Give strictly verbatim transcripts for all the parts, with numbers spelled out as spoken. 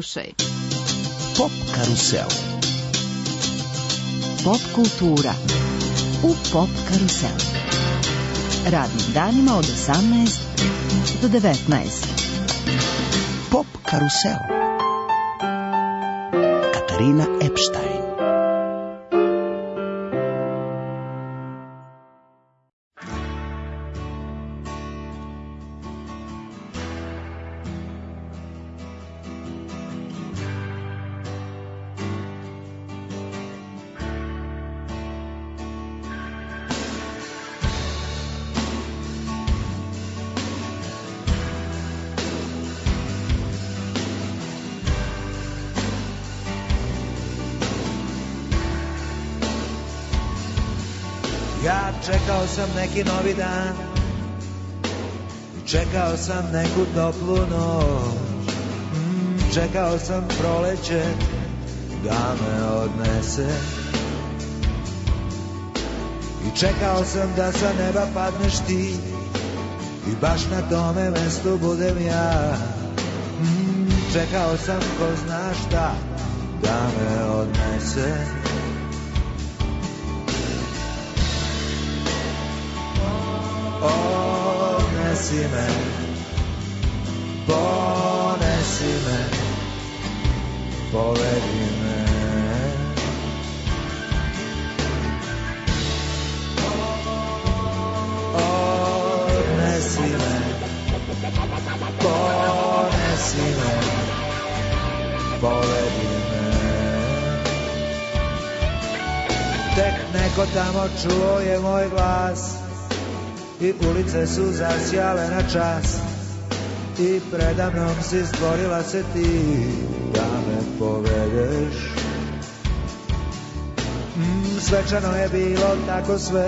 Slušaj. Pop karusel. Pop kultura u Pop karuselu. Radnim danima od osamnaest do devetnaest. Pop karusel. Katarina Epstein. Ja čekao sam neki novi dan, čekao sam neku toplu noć, mm, čekao sam proleće da me odnese. I čekao sam da sa neba padneš ti i baš na tome mestu budem ja. mm, Čekao sam ko zna šta da me odnese. Odnesi me, ponesi me, povedi me. Odnesi me, ponesi me, povedi me. Tek neko tamo čuo je moj glas i ulice su zasjale na čas i predamnom si stvorila se ti da me povedeš. mm, Svečano je bilo tako sve,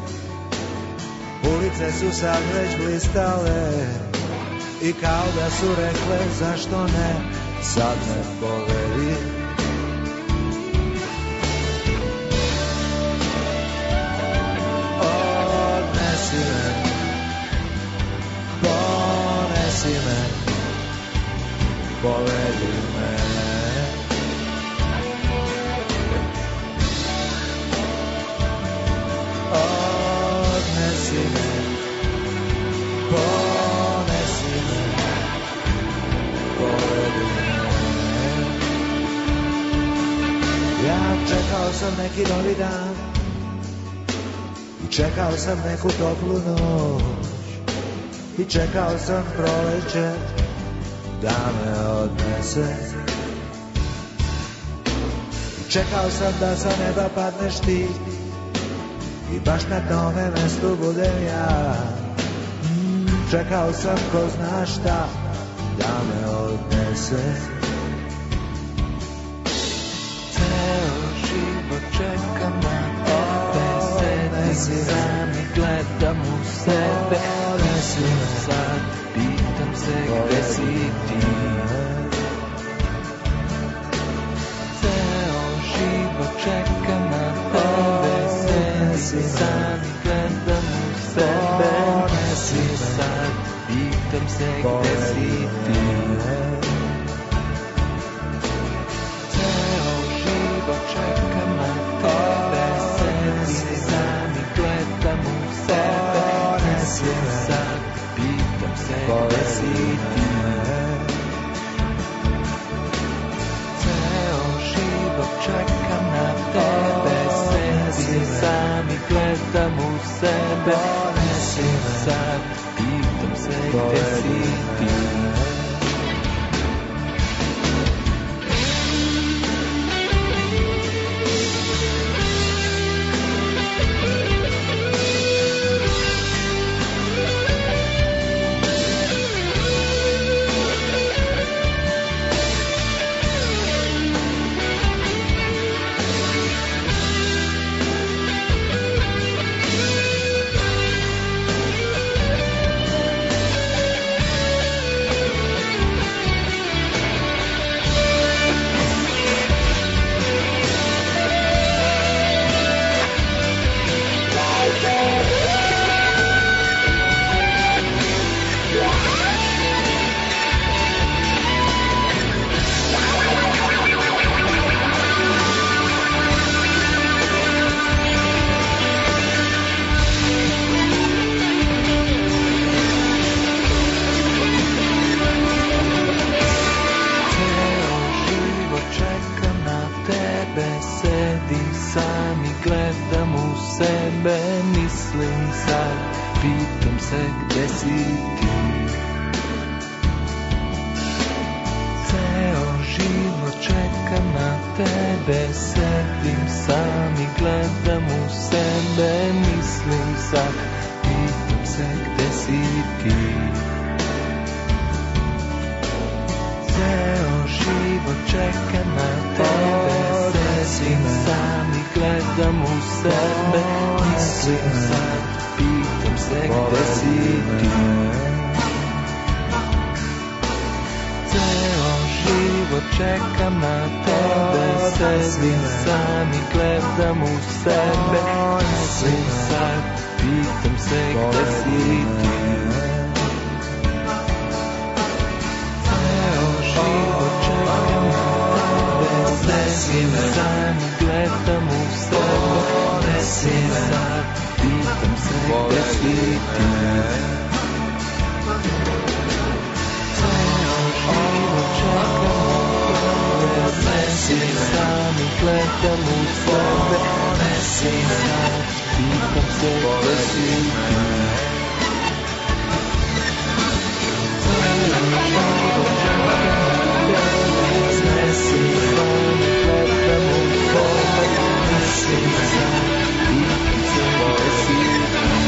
ulice su sad već blistale i kao da su rekle zašto ne, sad me povedi. Odnesi me, ponesi me, povedi me. Odnesi me, ponesi me, povedi me. Ja čekao sam neki novi dan, čekao sam neku toplu noć i čekao sam proleće da me odnese. I čekao sam da sa neba padneš ti i baš na tome mestu budem ja. mm, Čekao sam ko zna šta da me odnese. Ceo život čekam na sam i gledam u sebe, Odnesi me, sad pitam se gde si ti. Ceo život čekam na tebe, sedim sam i gledam u sebe, sad pitam se gde si ti. Ceo život čekam na tebe, sedim sam i gledam u sebe, sad pitam se gde si ti. Ceo život čekam na tebe, sedim sam i gledam u sebe, sad pitam se gde si ti. pitam se gde si ti. Ceo život čekam na tebe, sedim sam i gledam u sebe, mislim sad, pitam se gde si ti. Ceo život čekam na tebe, sedim sam i gledam u sebe, mislim sad, pitam se gde si ti. Ceo život čekam na tebe, sedim sam i gledam u sebe, mislim sad, pitam se gde si ti. Ceo život čekam na tebe, sedim sam i gledam u sebe, mislim sad, pitam se gde si ti. Sedim sam i gledam u sebe, mislim sad, pitam se gde si ti. Ceo život čekam na tebe, sedim sam i gledam u sebe, mislim sad, pitam se gde si ti.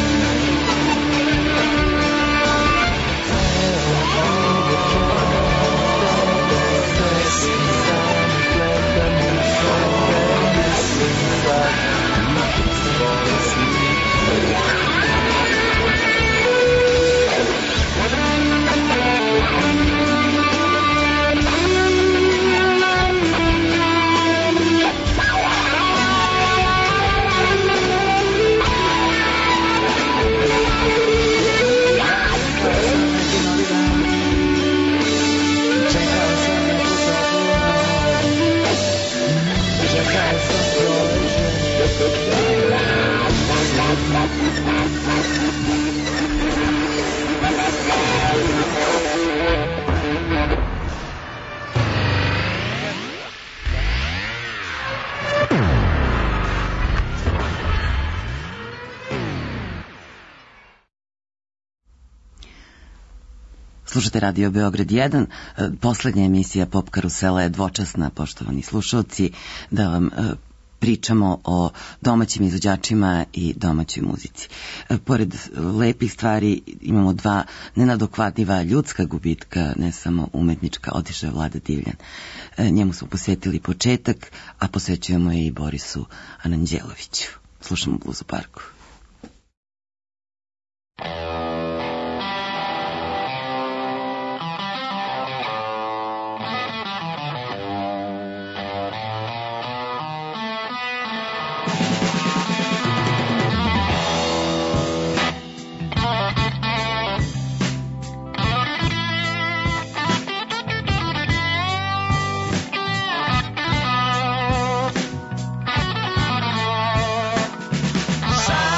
Slušate Radio Beograd jedan, poslednja emisija Pop Karusela je dvočasna, poštovani slušalci, da vam pričamo o domaćim izvođačima i domaćoj muzici. Pored lepih stvari imamo dva nenadokvadljiva ljudska gubitka, ne samo umetnička, otišao je Vlada Divljan. Njemu smo posvetili početak, a posvećujemo je i Borisu Aranđeloviću. Slušamo Blues u parku. Side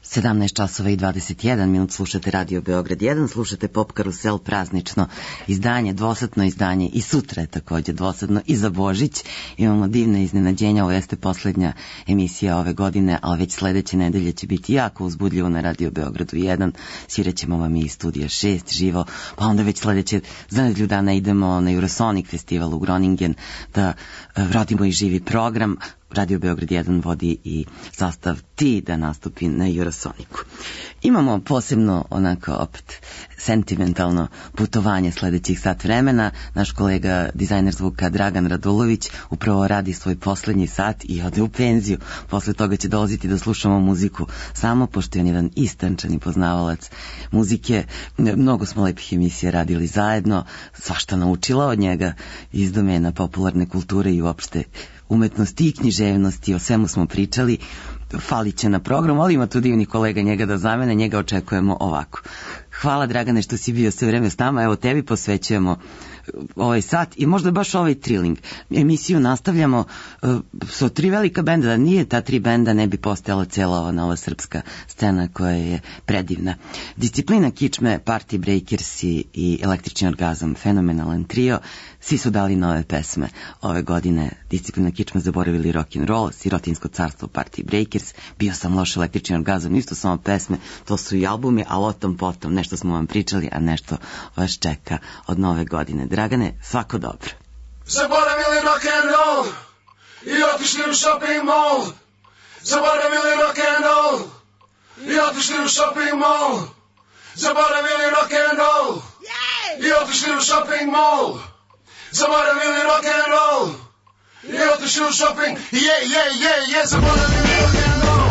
sedamnaest časova i dvadeset jedan minut, slušate Radio Beograd jedan, slušate Pop Karusel, praznično izdanje, dvosatno izdanje, i sutra je takođe dvosatno, i za Božić imamo divne iznenađenja. Ovo jeste poslednja emisija ove godine, ali već sledeće nedelje će biti jako uzbudljivo na Radio Beogradu jedan, sviraćemo vam i studija šest živo, pa onda već sledeće za nedelju dana idemo na Eurosonic festival u Groningen da radimo i živi program. Radio Beograd jedan vodi i sastav Ti da nastupi na Eurosoniku. Imamo posebno, onako, opet sentimentalno putovanje sledećih sat vremena. Naš kolega, dizajner zvuka Dragan Radulović, upravo radi svoj poslednji sat i ode u penziju. Posle toga će dolaziti da slušamo muziku samo, pošto je on jedan istančani poznavalac muzike. Mnogo smo lepih emisija radili zajedno, svašta naučila od njega iz domena popularne kulture i uopšte umetnosti i književnosti, o svemu smo pričali. Falit će na programu, ali ima tu divnih kolega njega da zamene, njega očekujemo ovako. Hvala, Dragane, što si bio sve vreme s nama, evo tebi posvećujemo ovaj sat i možda baš ovaj triling. Emisiju nastavljamo uh, sa tri velika benda, da nije ta tri benda ne bi postojala cela ova nova srpska scena koja je predivna. Disciplina kičme, Party Breakers i, i Električni orgazam, fenomenalan trio, svi su dali nove pesme. Ove godine Disciplina kičme, Zaboravili rock'n'roll, Sirotinsko carstvo, Party Breakers, Bio sam loš, Električni orgazam, isto samo pesme, to su i albumi, ali o tom potom, nešto smo vam pričali, a nešto vas čeka od nove godine. Dragane, svako dobro. Zaboravili rock'n'roll i otišli u shopping mall. Zaboravili rock'n'roll i otišli u shopping mall. Zaboravili rock'n'roll i otišli u shopping mall. Zaboravili rock'n'roll i otišli u shopping. Yeah, yeah, yeah, yeah. Zaboravili rock'n'roll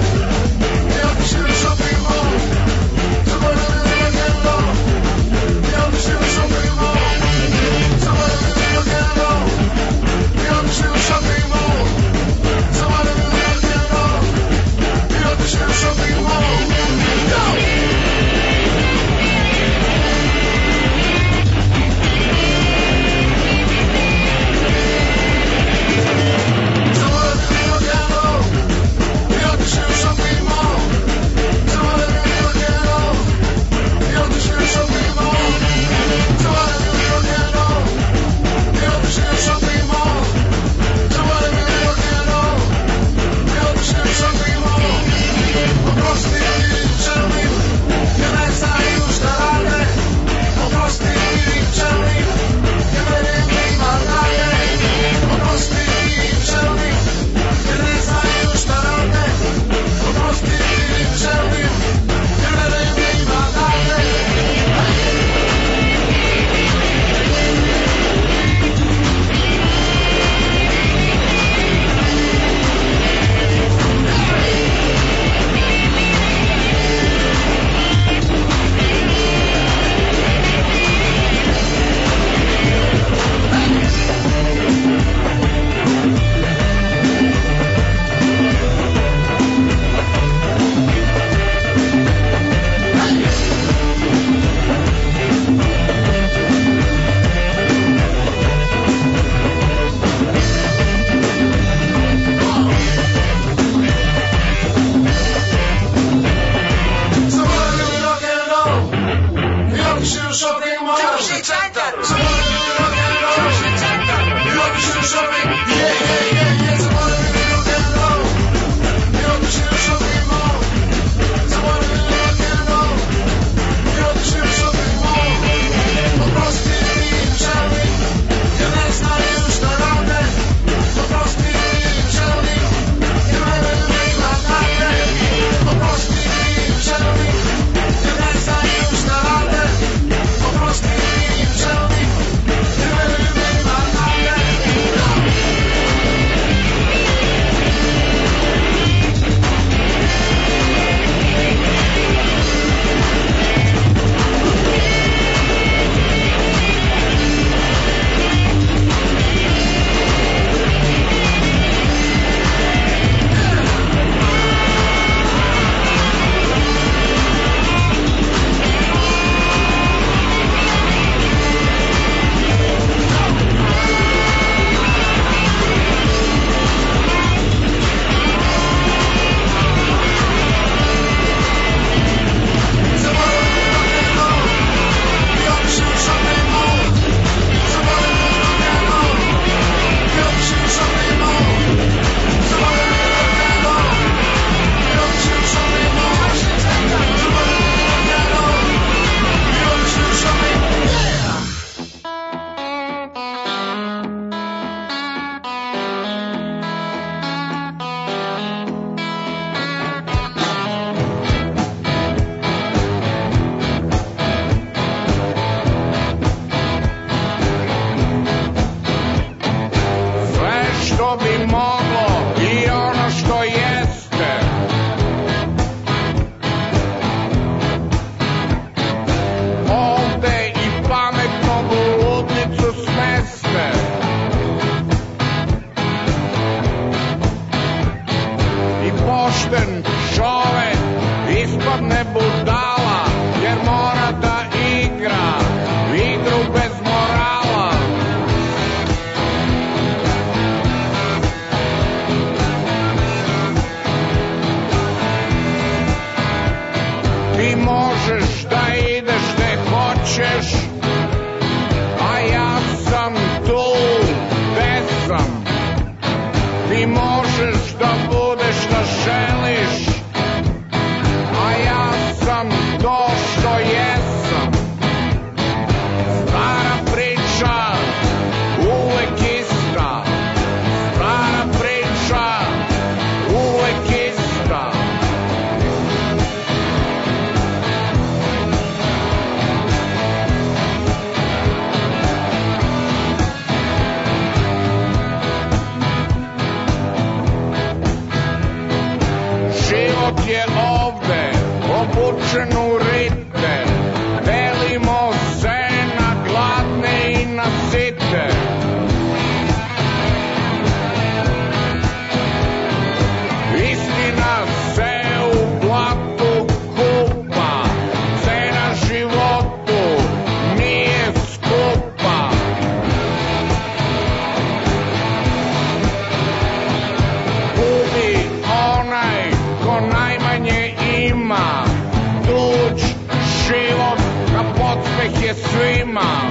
i otišli u shopping mall. Zaboravili rock'n'roll i otišli u shopping mall. Zaboravili rock'n'roll i otišli u shopping mall. Zaboravili rock'n'roll i otišli u shopping mall. Go! ih je svima.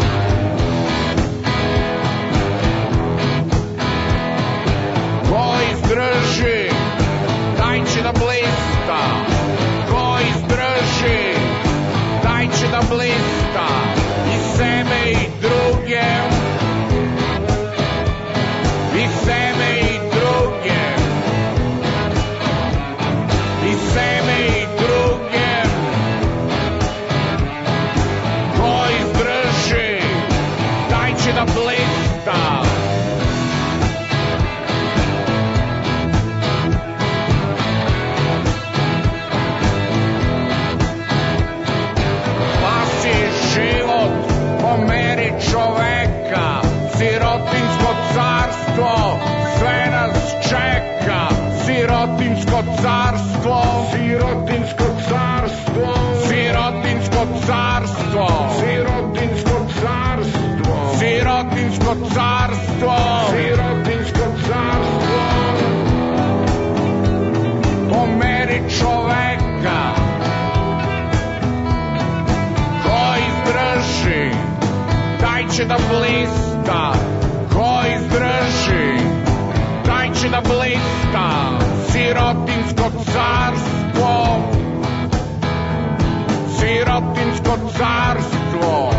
Ko izdrži, taj će da blista. Ko izdrži, taj će da blista. I sebe i druge, i sebe i druge, i sebe i druge. Ko izdrži, taj će da blista. Život po meri čoveka, sirotinsko carstvo sve nas čeka. Sirotinsko carstvo, sirotinsko carstvo, sirotinsko carstvo, sirotinsko carstvo, sirotinsko carstvo, sirotinsko carstvo po meri čoveka. Taj će da blista, ko izdrži, taj će da blista. Sirotinsko carstvo, sirotinsko carstvo.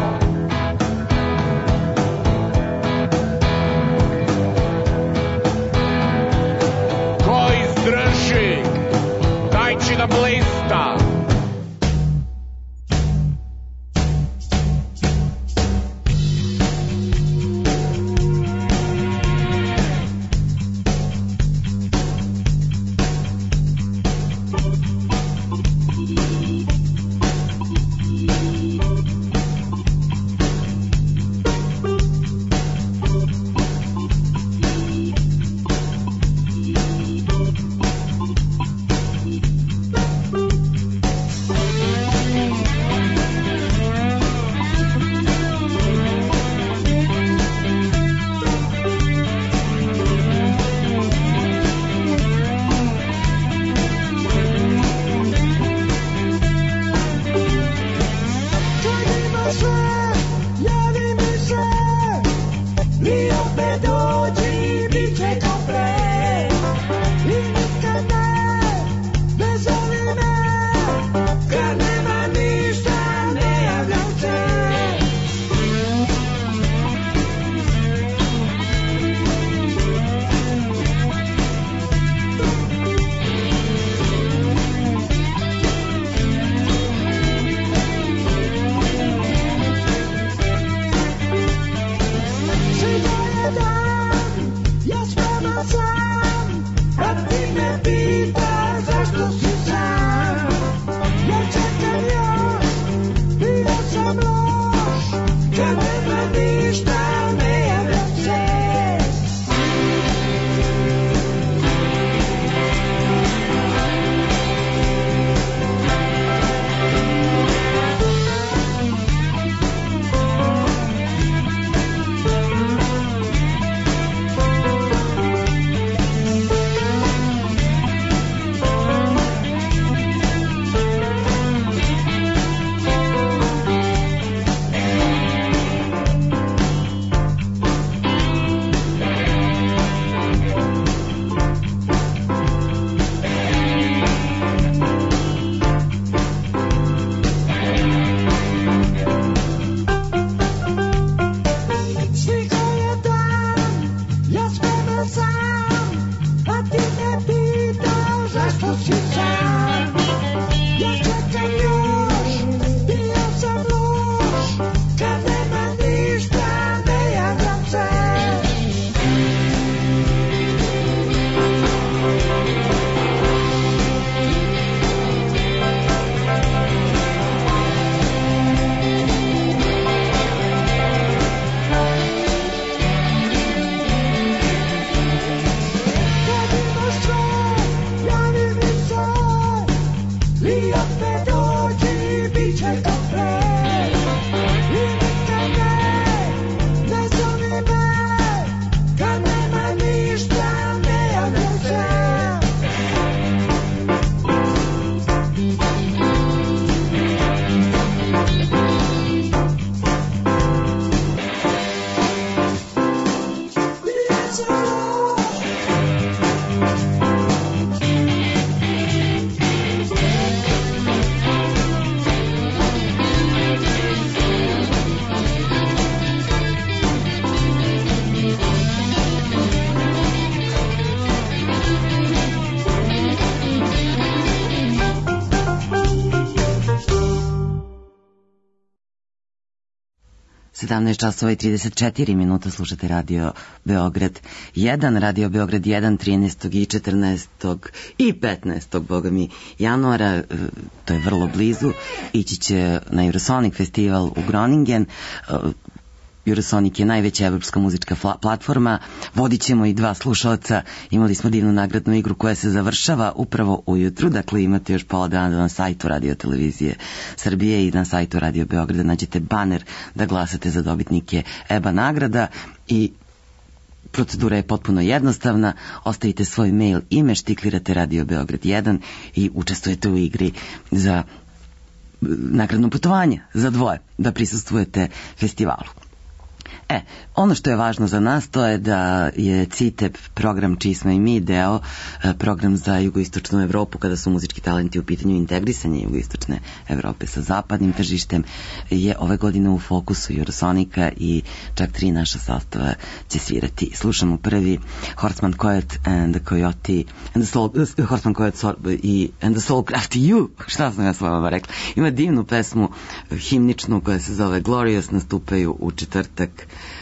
Ko izdrži, taj će da blista. sedamnaest časova i trideset četiri minuta slušate Radio Beograd jedan, Radio Beograd jedan, trinaestog i četrnaestog i petnaestog boga mi, januara, to je vrlo blizu, ići će na Eurosonic festival u Groningen. Eurosonic je najveća evropska muzička platforma, vodit ćemo i dva slušalca, imali smo divnu nagradnu igru koja se završava upravo ujutru, dakle imate još pola dana na sajtu Radio Televizije Srbije i na sajtu Radio Beograda nađete baner da glasate za dobitnike E B A nagrada i procedura je potpuno jednostavna, ostavite svoj mail, ime, štiklirate Radio Beograd jedan i učestvujete u igri za nagradno putovanje za dvoje, da prisustvujete festivalu. E, ono što je važno za nas to je da je C I T E P program čiji smo i mi deo, program za jugoistočnu Evropu kada su muzički talenti u pitanju integrisanja jugoistočne Evrope sa zapadnim tržištem, je ove godine u fokusu Eurosonika i čak tri naša sastava će svirati. Slušamo prvi Horseman Coyote and the Coyote and the Soul, uh, Horseman Coyote i and the Soulcraft You, šta sam ja s vama rekla. Ima divnu pesmu himničnu koja se zove Glorious, nastupaju u četvrtak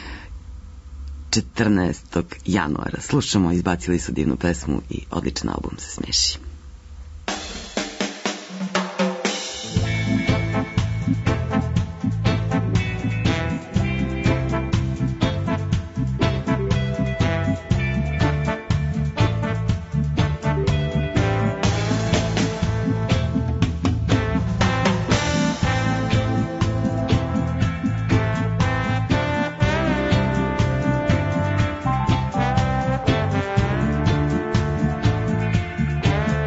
četrnaestog januara. Slušamo, izbacili su divnu pesmu i odličan album se smeši. Thank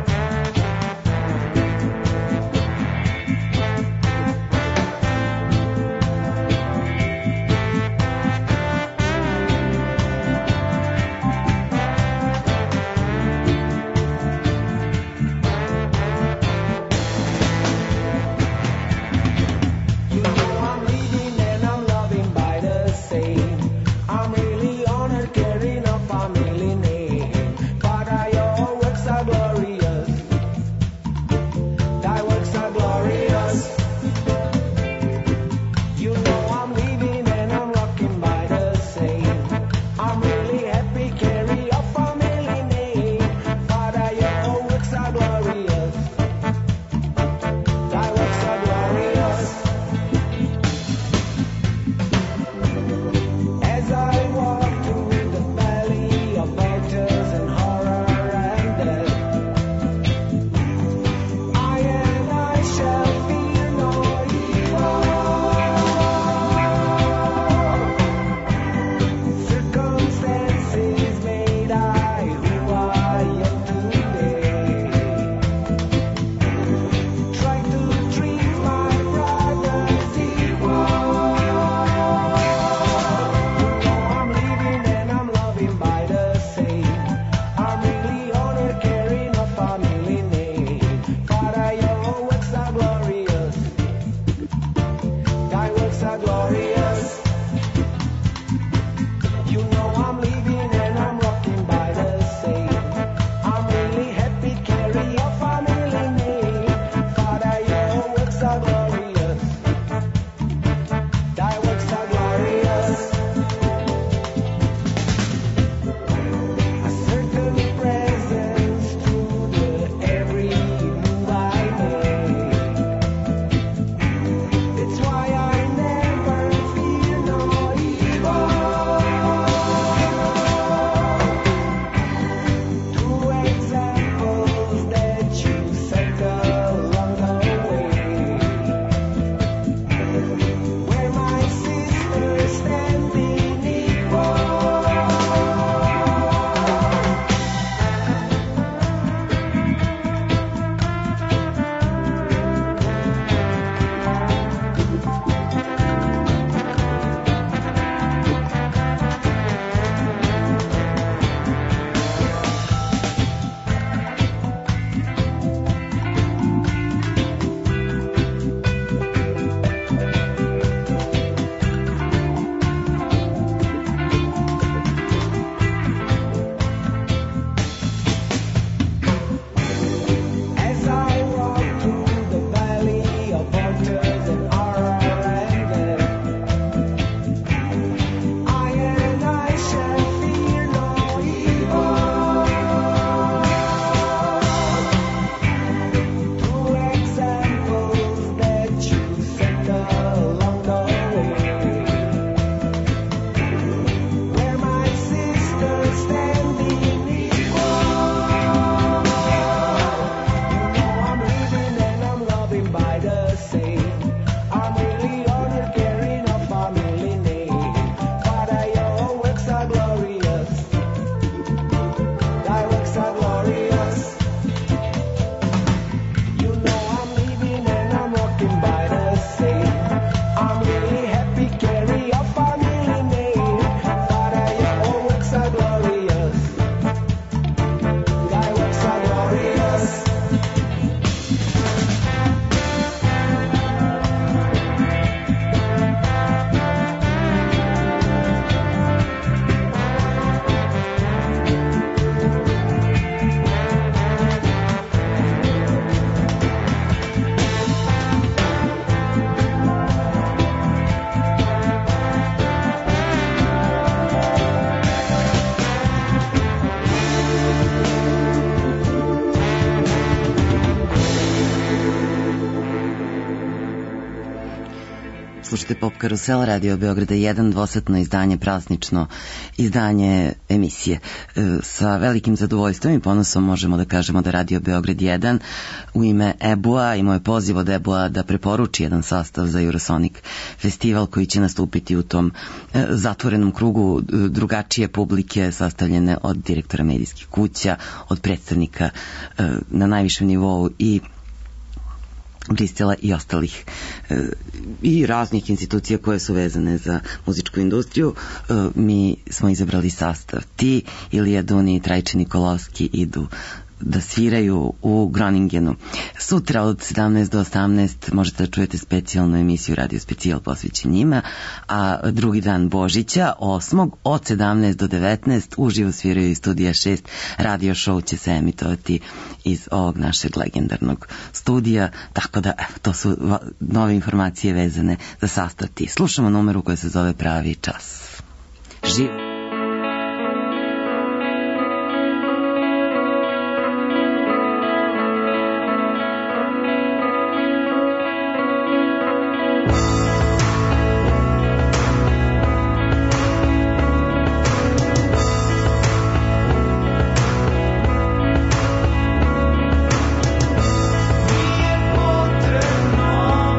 Slušajte Pop Karusel, Radio Beograda jedan, dvosatno izdanje, praznično izdanje emisije. Sa velikim zadovoljstvom i ponosom možemo da kažemo da Radio Beograd jedan u ime E B U-a i moj poziv od E B U-a da preporuči jedan sastav za Eurosonic festival koji će nastupiti u tom zatvorenom krugu drugačije publike sastavljene od direktora medijskih kuća, od predstavnika na najvišem nivou i Bristela i ostalih e, i raznih institucija koje su vezane za muzičku industriju. E, mi smo izabrali sastav. Ti, Ilija Duni i Trajče Nikolovski idu da sviraju u Groningenu. Sutra od sedamnaest do osamnaest možete da čujete specijalnu emisiju Radio Specijal posvećen njima, a drugi dan Božića, osmog od sedamnaest do devetnaest uživo sviraju iz studija šest. Radio show će se emitovati iz ovog našeg legendarnog studija, tako da evo, to su nove informacije vezane za sastav Ti. Slušamo numeru koja se zove Pravi čas. Živo!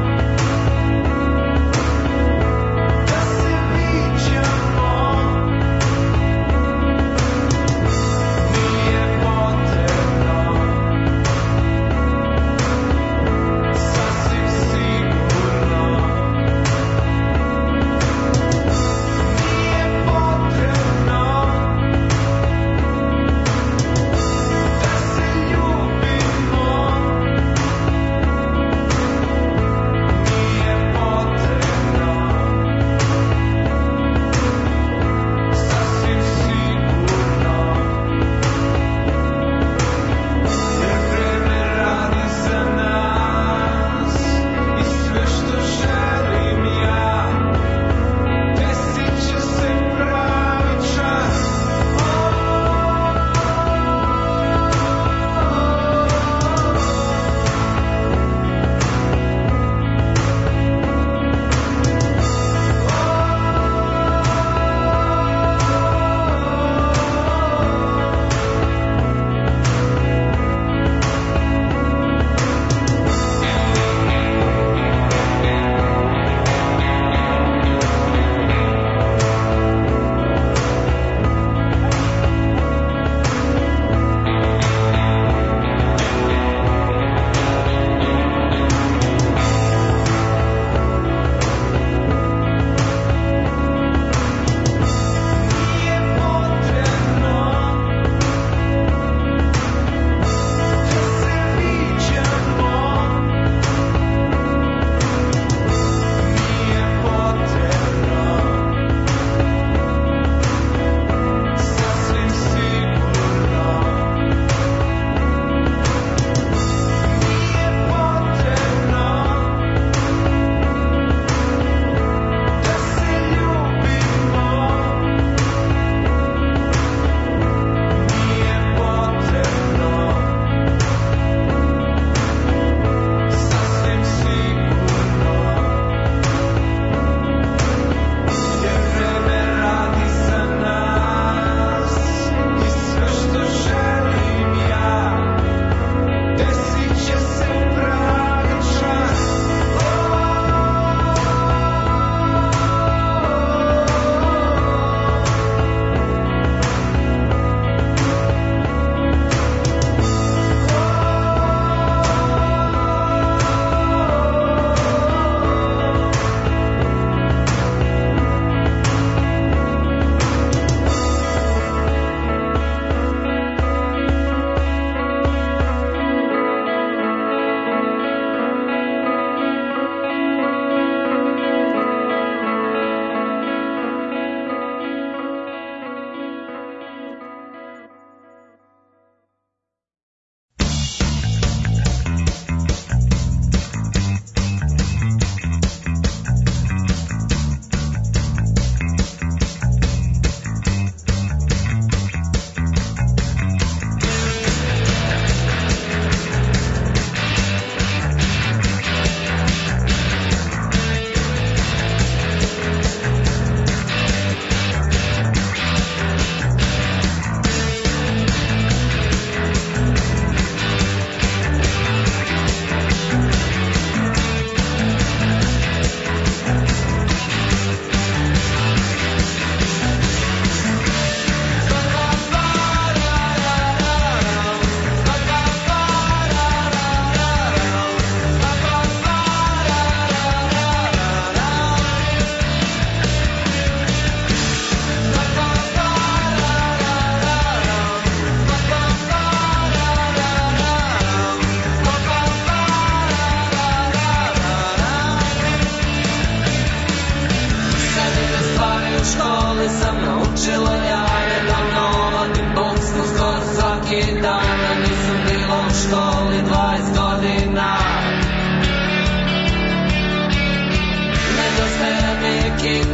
Da se viđamo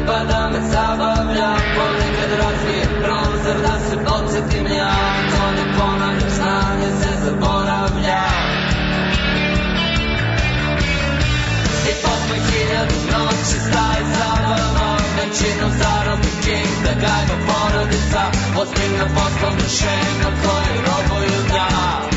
pa da me zabavlja, ponekad razvijem prozor da se podsjetim ja, to ne ponavljam, znanje se zaboravlja. I posle hiljadu noći staje zabavno, većinom zarobni king, da gajba porodica, ozbiljna poslovna šema koju robuju da.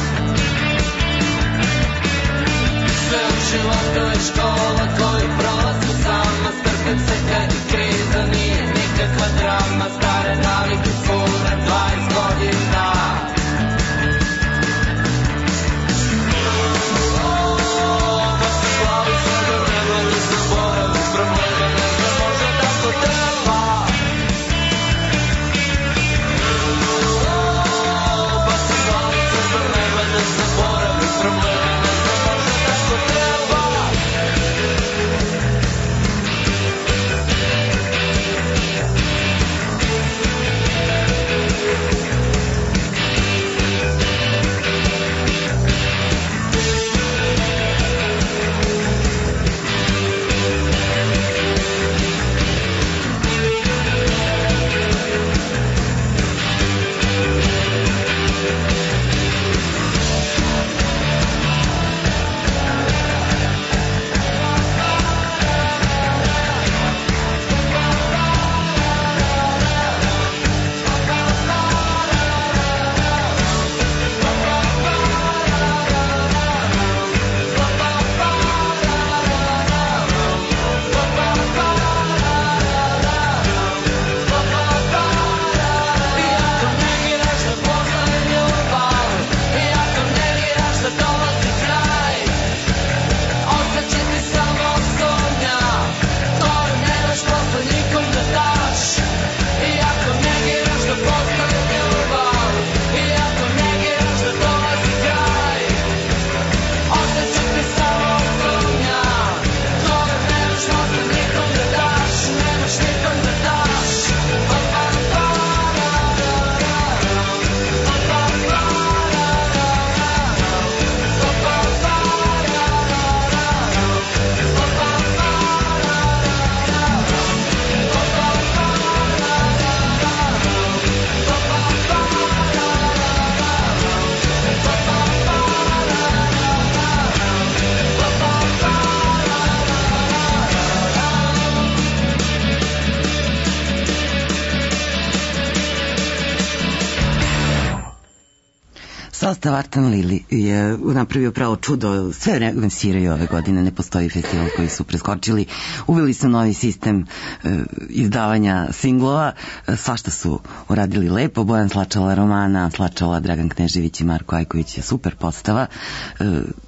Sve u životu je škola koju prolazim sama, strpim se kad je kriza, nije nikakva drama, stare navike fura, dvadeset godina. Sastav Artan Lili je napravio pravo čudo, sve vreme sviraju ove godine, ne postoji festival koji su preskočili, uveli su novi sistem e, izdavanja singlova, e, svašta su uradili lepo, Bojan Slačala Romana, Slačala Dragan Knežević i Marko Ajković je super postava, e,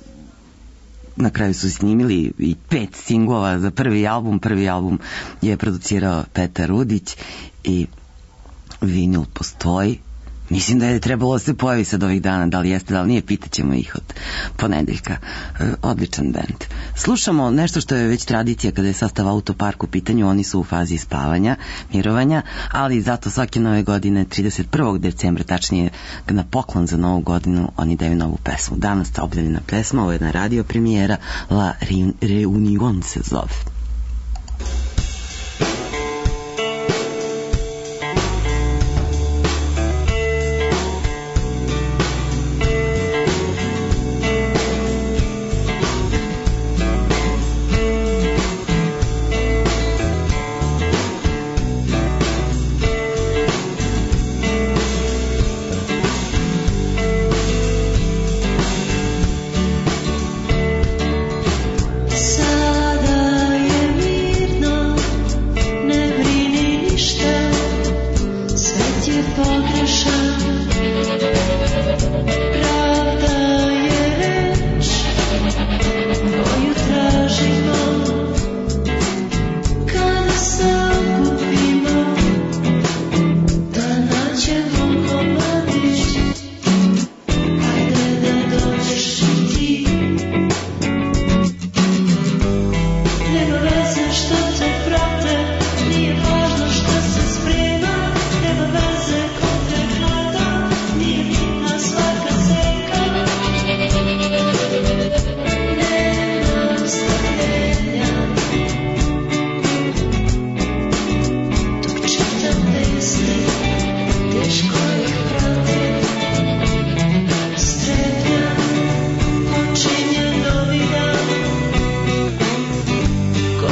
na kraju su snimili i pet singlova za prvi album, prvi album je producirao Petar Rudić i vinil postoji. Mislim da je trebalo se pojavi sad ovih dana, da li jeste, da li nije, pitaćemo ih od ponedeljka. E, odličan bend. Slušamo nešto što je već tradicija kada je sastav Autopark u pitanju, oni su u fazi spavanja, mirovanja, ali zato svake nove godine, trideset prvog decembra, tačnije na poklon za novu godinu, oni daju novu pesmu. Danas ta objavljena pesma, ovo je jedna radio premijera, La Reunion se zove. Sada je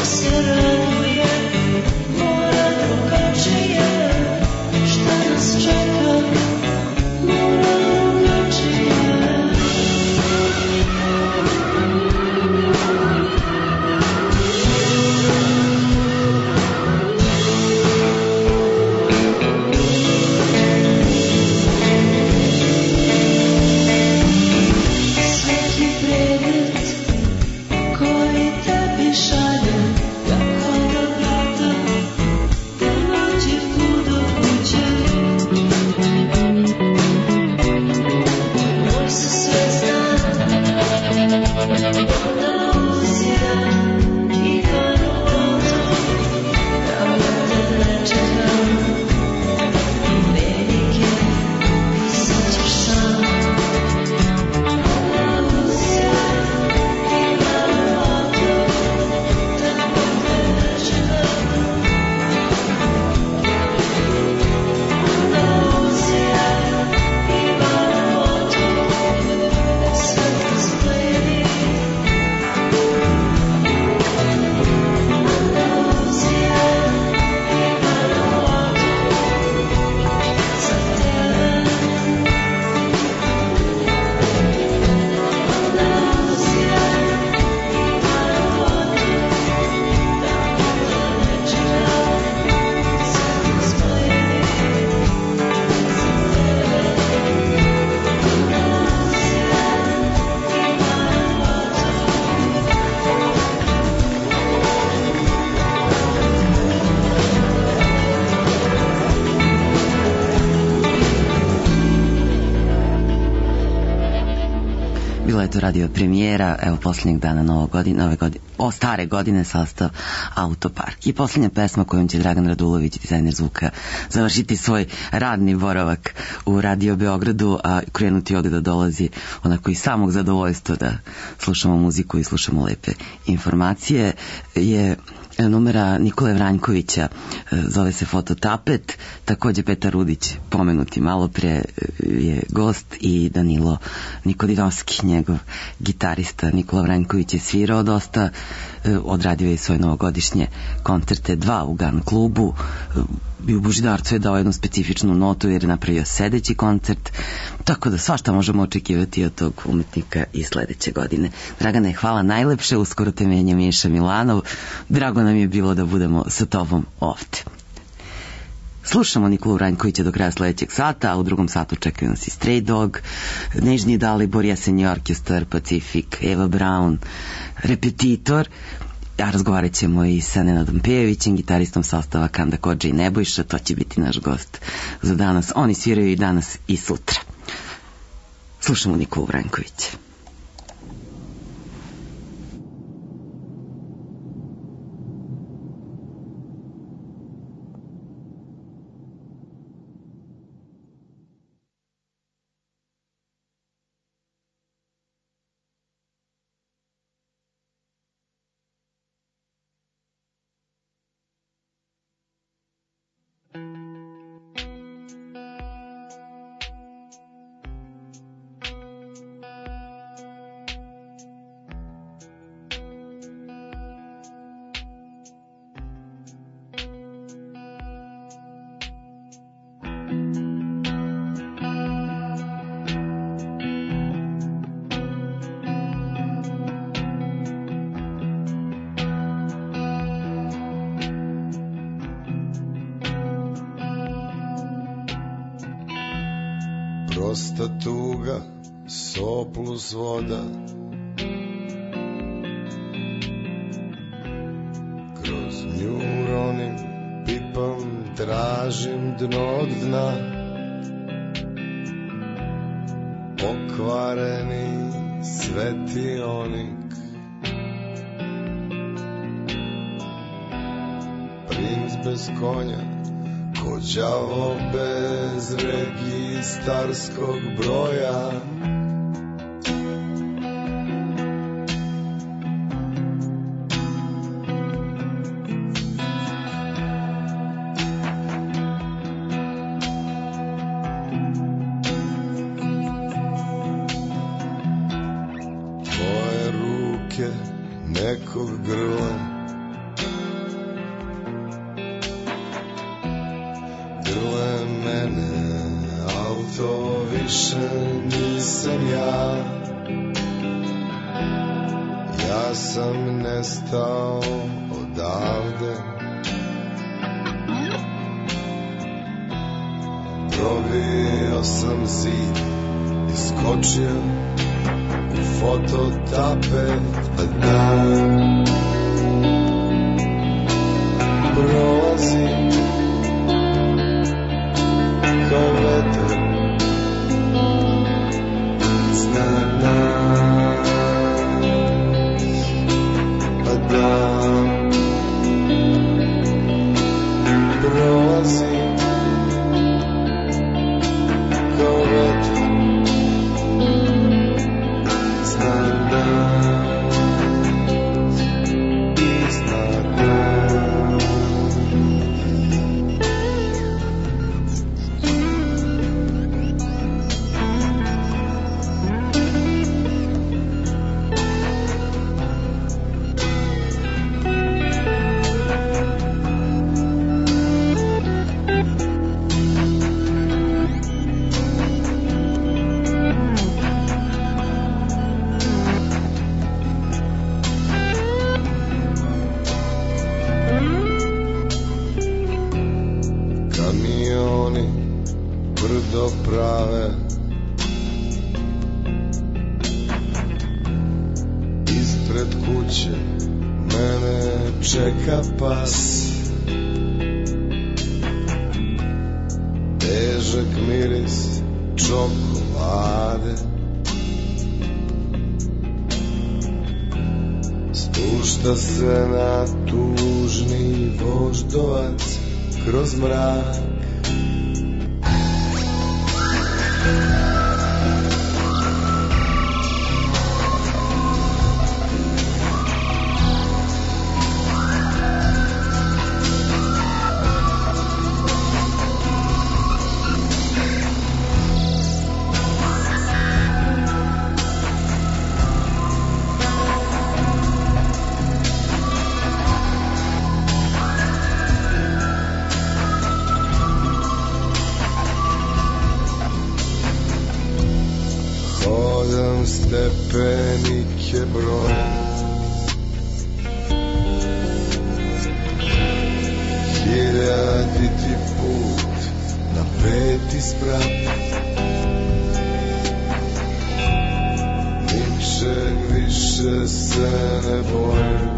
Radio premijera, evo posljednjeg dana nove godine, nove godine, o stare godine sastav Autopark. I posljednja pesma kojom će Dragan Radulović, dizajner zvuka, završiti svoj radni boravak u Radio Beogradu, a krenuti ovde da dolazi onako iz samog zadovoljstva da slušamo muziku i slušamo lepe informacije, je numera Nikole Vranjkovića, zove se Fototapet, takođe Petar Rudić, pomenuti malo pre, je gost, i Danilo Nikodinovski, njegov gitarista. Nikola Vranjković je svirao dosta, odradio je svoje novogodišnje koncerte, dva u Garn klubu, i u Božidarcu je dao jednu specifičnu notu jer je napravio sedeći koncert, tako da svašta možemo očekivati od tog umetnika i sledeće godine. Dragane, hvala najlepše, uskoro te menja Miša Milanov, drago nam je bilo da budemo sa tobom ovde. Slušamo Nikolu Vranjkovića do kraja sledećeg sata, a u drugom satu čekaju nas i Stray Dog, Nežni Dalibor, Jesenji orkestar, Pacifik, Eva Braun, Repetitor, a razgovarat ćemo i sa Nenadom Pejovićem, gitaristom sastava Kanda Kodža i Nebojša, to će biti naš gost za danas. Oni sviraju i danas i sutra. Slušamo Nikolu Vranjkovića. Prosta tuga, so plus voda, kroz nju ronim, pipam, tražim dno od dna. Pokvareni svetionik, princ bez konja, ko đavo bez registarskog broja. Tvoje ruke nekog grla, to više nisam ja. Ja sam nestao odavde, probio sam zid, iskočio u fototapet, pa dan prolazi kao vetar iznad nas, pa dan prolazi kao vetar iznad nas, iznad nas. Kamioni brdo prave, ispred kuće mene čeka pas, težak miris čokolade, spušta se na tužni voždovac kroz mrak. Hodam stepenike brojem, hiljaditi put na peti sprat. Ničeg više se ne bojim,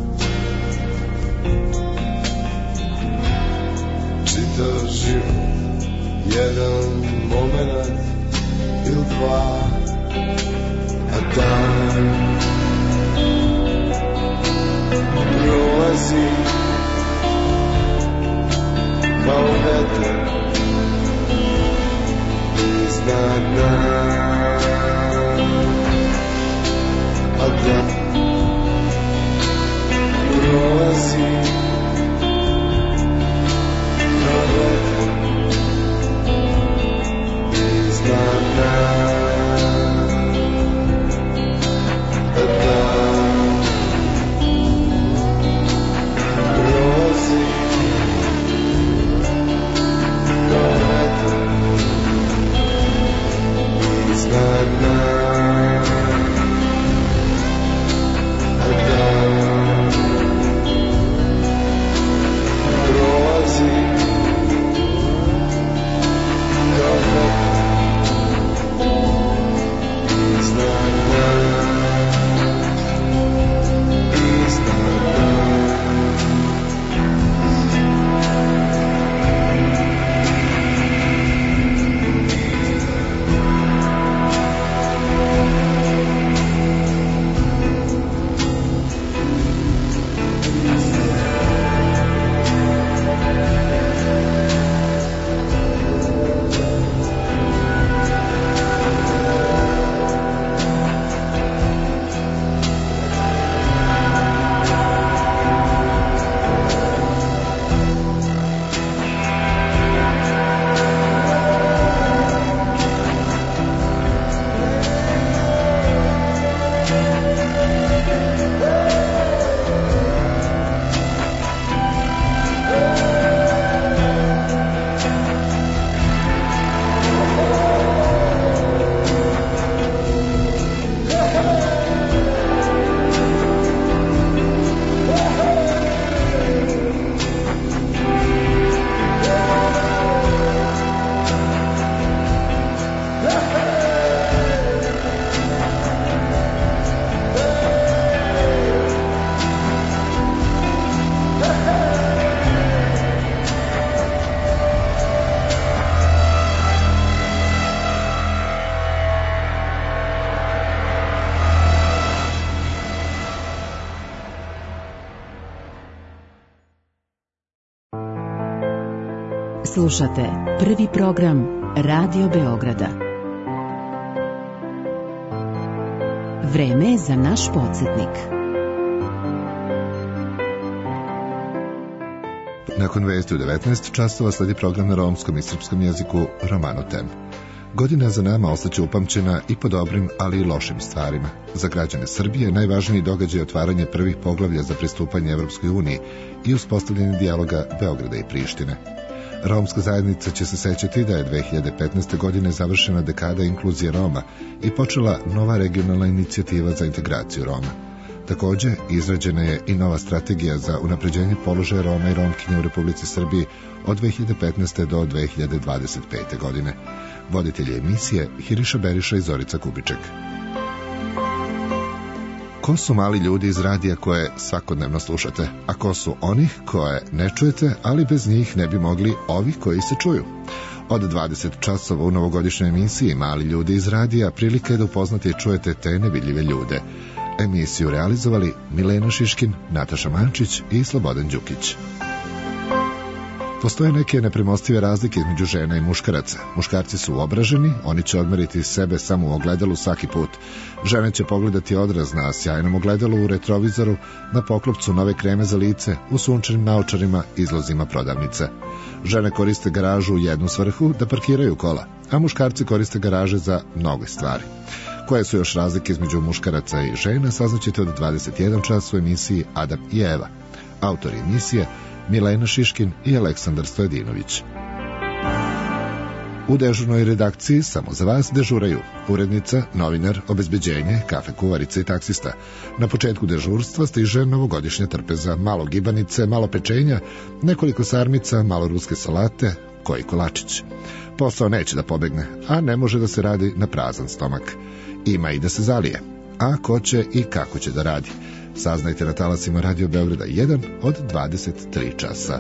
čitav život jedan moment ili dva, a dan prolazi kao vetar iznad nas, a dan prolazi kao vetar iznad nas. Slušate prvi program Radio Beograda. Vreme je za naš podsjetnik. Nakon vesti u devetnaest časova sledi program na romskom i srpskom jeziku Romano Tem. Godina za nama ostaće upamćena i po dobrim, ali i lošim stvarima. Za građane Srbije najvažniji događaj je otvaranje prvih poglavlja za pristupanje Evropskoj uniji i uspostavljanje dijaloga Beograda i Prištine. Romska zajednica će se sećati da je dve hiljade petnaeste. godine završena dekada inkluzije Roma i počela nova regionalna inicijativa za integraciju Roma. Takođe, izrađena je i nova strategija za unapređenje položaja Roma i Romkinja u Republici Srbiji od dve hiljade petnaeste. do dve hiljade dvadeset pete. godine. Voditelji emisije Hiriša Beriša i Zorica Kubiček. Ko su mali ljudi iz radija koje svakodnevno slušate, a ko su oni koje ne čujete, ali bez njih ne bi mogli ovi koji se čuju? Od dvadeset časova u novogodišnjoj emisiji Mali ljudi iz radija prilika je da upoznate i čujete te nevidljive ljude. Emisiju realizovali Milena Šiškin, Nataša Mančić i Slobodan Đukić. Postoje neke nepremostive razlike između žena i muškaraca. Muškarci su obraženi, oni će odmeriti sebe samo u ogledalu svaki put. Žene će pogledati odraz na sjajnom ogledalu u retrovizoru, na poklopcu nove kreme za lice, u sunčanim naočarima, izlozima prodavnice. Žene koriste garažu u jednu svrhu da parkiraju kola, a muškarci koriste garaže za mnogo stvari. Koje su još razlike između muškaraca i žena saznaćete od dvadeset jedan čas u emisiji Adam i Eva. Autori emisije Milena Šiškin i Aleksandar Stojedinović. U dežurnoj redakciji samo za vas dežuraju urednica, novinar, obezbeđenje, kafe kuvarica i taksista. Na početku dežurstva stiže novogodišnja trpeza, malo gibanice, malo pečenja, nekoliko sarmica, malo ruske salate, koji kolačić. Posao neće da pobegne, a ne može da se radi na prazan stomak. Ima i da se zalije. A ko će i kako će da radi? Saznajte na talasima Radio Beograda jedan od dvadeset tri časa.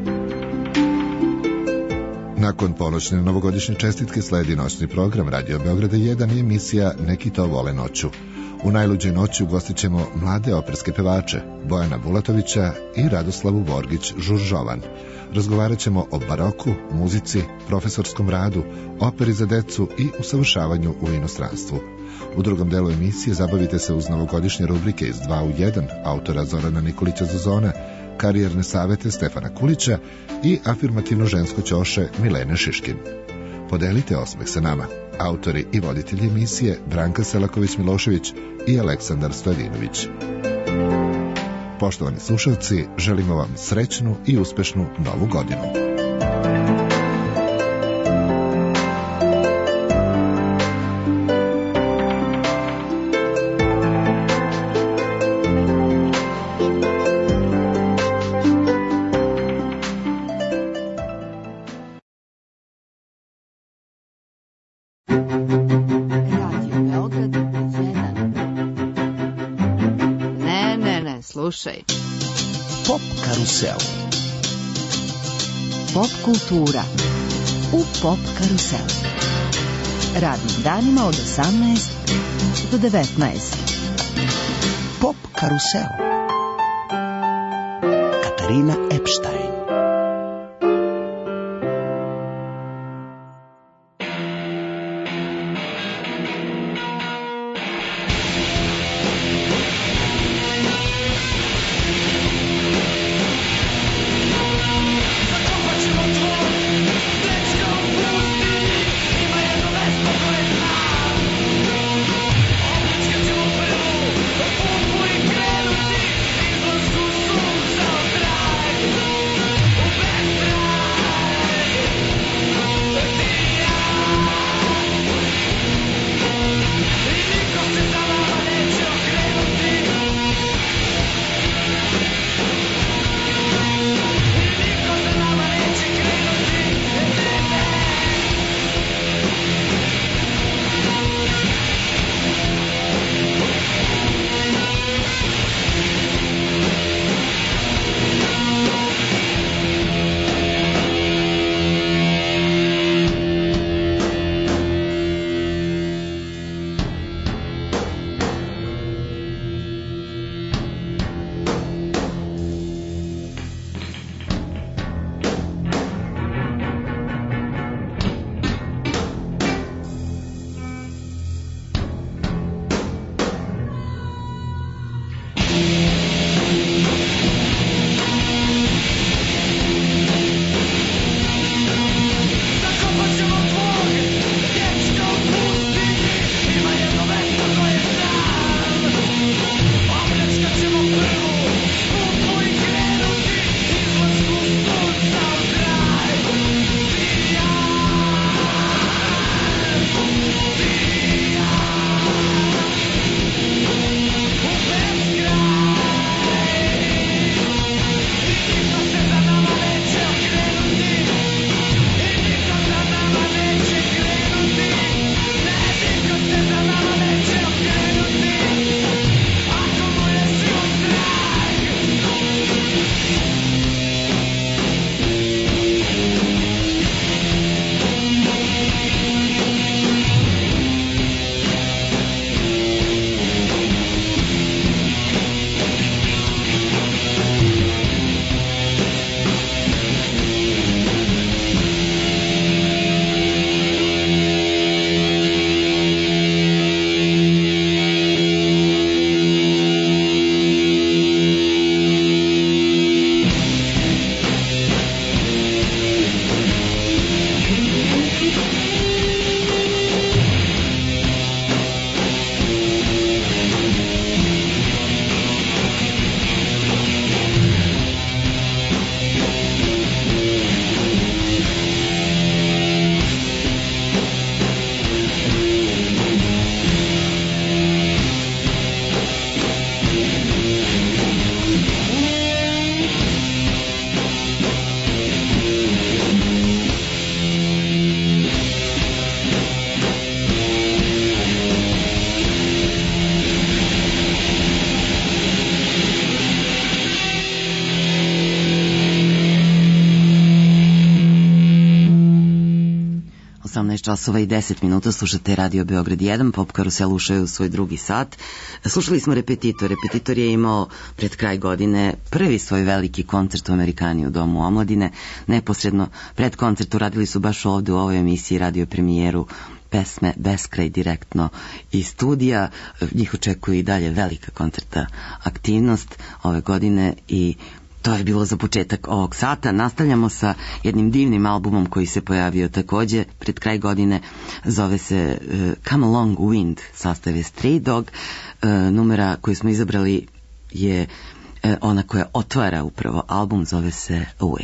Nakon ponoćne novogodišnje čestitke sledi noćni program Radio Beograda jedan i emisija Neki to vole noću. U najluđoj noći ugostit ćemo mlade operske pevače Bojana Bulatovića i Radoslavu Vorgić Žuržovan. Razgovarat ćemo o baroku, muzici, profesorskom radu, operi za decu i usavršavanju u inostranstvu. U drugom delu emisije zabavite se uz novogodišnje rubrike iz dva u jedan autora Zorana Nikolića Zuzona, karijerne savete Stefana Kulića i afirmativno žensko ćoše Milene Šiškin. Podelite osmeh sa nama. Autori i voditelji emisije Branka Selaković-Milošević i Aleksandar Stojedinović. Poštovani slušalci, želimo vam srećnu i uspešnu novu godinu. Slušaj. Pop karusel. Pop kultura u Pop karusel. Radnim danima od osamnaest do devetnaest. Pop karusel. Katarina Epštajn. Izlazu sunca od osamnaest časova i deset minuta, slušate Radio Beograd jedan, Pop Karusel ušao u svoj drugi sat. Slušali smo Repetitor. Repetitor je imao pred kraj godine prvi svoj veliki koncert u Amerikani u Domu omladine. Neposredno pred koncertu radili su baš ovde u ovoj emisiji radio premijeru pesme Beskraj direktno iz studija. Njih očekuje i dalje velika koncerta aktivnost ove godine i to je bilo za početak ovog sata. Nastavljamo sa jednim divnim albumom koji se pojavio takođe pred kraj godine. Zove se uh, Come Along Wind, sastav je Stray Dog. Uh, numera koju smo izabrali je uh, ona koja otvara upravo album, zove se Away.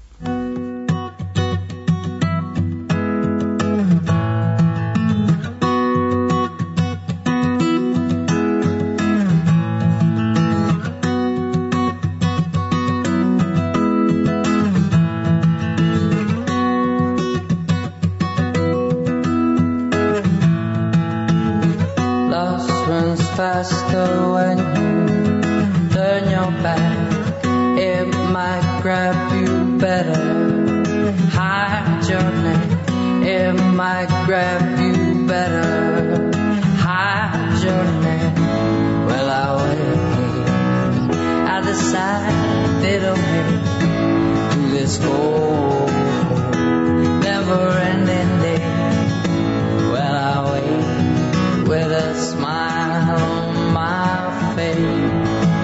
Faster when you turn your back, it might grab you better. Hide your neck, it might grab you better. Hide your neck. Well, I wait at the side, they don't hate to this cold, never-ending day. Well, I wait with a smile on my face.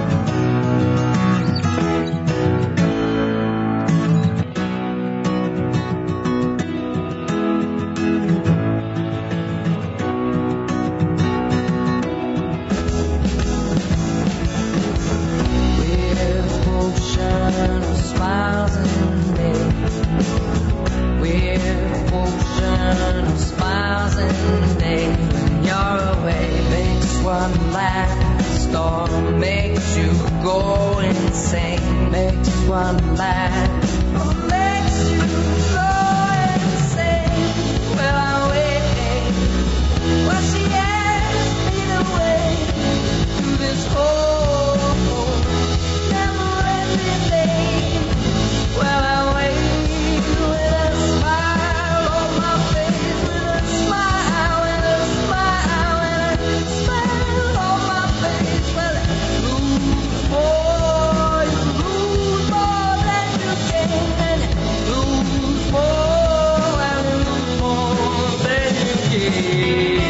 With ocean of smiles and days, with ocean of smiles and days, when you're away, makes one laugh, storm makes you go insane, makes one laugh, makes you go insane. Well, I wait, well, she asked me the way to this whole never-ending day. Well, I wait with a smile on my face, with a smile, with a smile, with a smile on my face. Well, lose more, you lose more than you can, lose more and lose more than you can.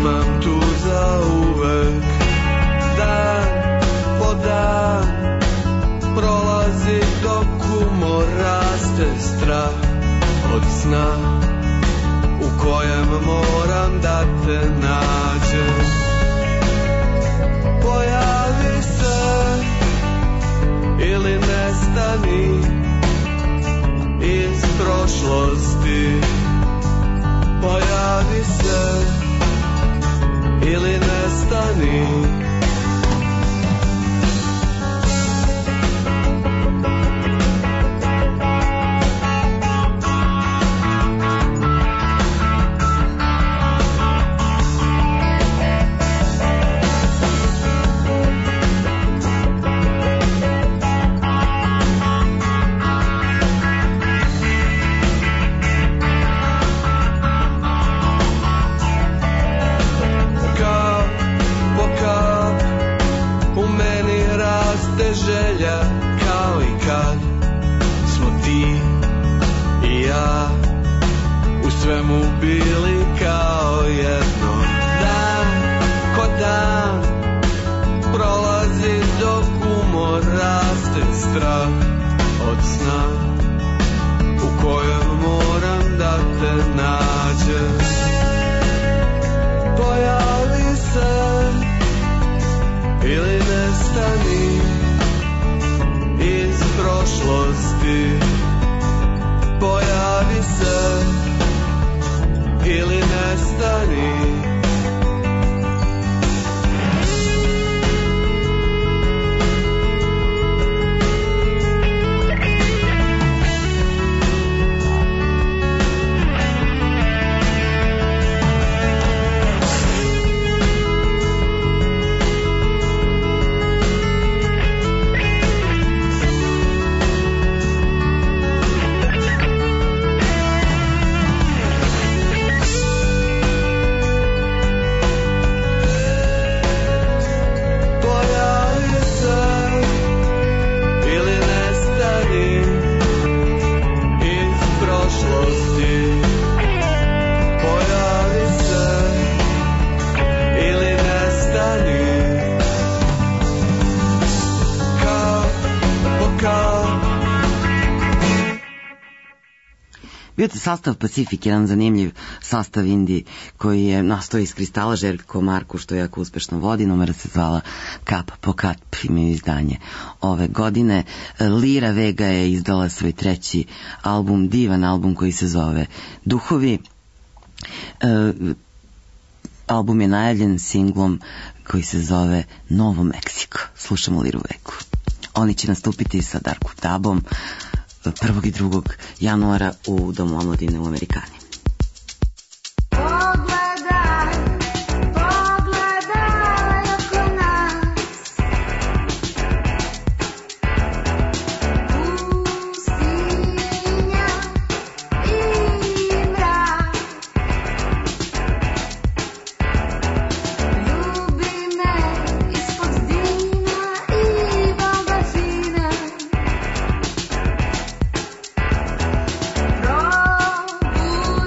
imam tu za uvek. Dan po dan prolazi dok umor raste, strah od sna u kojem moram da te nađem. Pojavi se ili nestani iz prošlosti. Pojavi se ili nestani. Želja kao i kad smo ti i ja u svemu bili kao jedno. Dan ko dan prolazi dok umor raste, strah od sna u kojem moram da te nađem. Pojavi se ili nestani iz prošlosti. Pojavi se ili nestani. Bio je sastav Pacific, jedan zanimljiv sastav indie koji je nastao iz kristala. Željko Marku, što jako uspešno vodi, numera se zvala Kap po kap, imaju izdanje ove godine. Lira Vega je izdala svoj treći album, divan album koji se zove Duhovi. E, album je najavljen singlom koji se zove Novo Meksiko. Slušamo Liru Vegu. Oni će nastupiti sa Darko Dabom prvog i drugog januara u Domu omladine u Amerikani. Probudi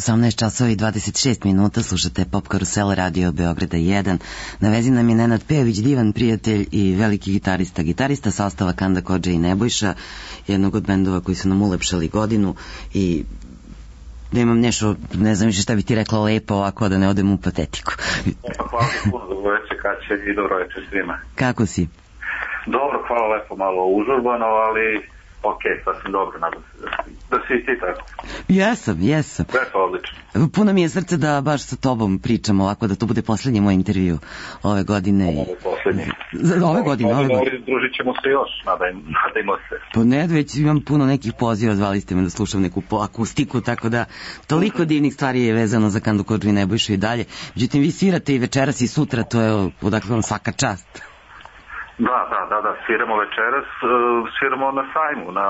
osamnaest časova i dvadeset šest minuta, slušate Pop Karusel Radio Beograda jedan. Na vezi nam je Nenad Pejović, divan prijatelj i veliki gitarista. Gitarista sastava Kanda Kodža i Nebojša, jednog od bendova koji su nam ulepšali godinu i da imam nešto, ne znam više šta bi ti rekla lepo ovako da ne odem u patetiku. Hvala puno, dobro večer, Kaće, i dobro večer svima. Kako si? Dobro, hvala lepo, malo užurbano, ali ok, sasvim dobro, nadam se da si, da si i ti tako. Jesam, jesam. Sve to odlično. Puno mi je srce da baš sa tobom pričamo ovako, da to bude poslednji moj intervju ove godine. Ovo je poslednji. Za ove godine, ove godine. Družit ćemo se još, nadajmo, nadajmo se. Pa ne, već imam puno nekih poziva, zvali ste me da slušam neku po akustiku, tako da toliko divnih stvari je vezano za Kandu Kodžu i Nebojšu i dalje. Međutim, vi svirate i večeras i sutra, to je odakle vam svaka čast. Da, da, da, da, sviramo večeras, sviramo na sajmu, na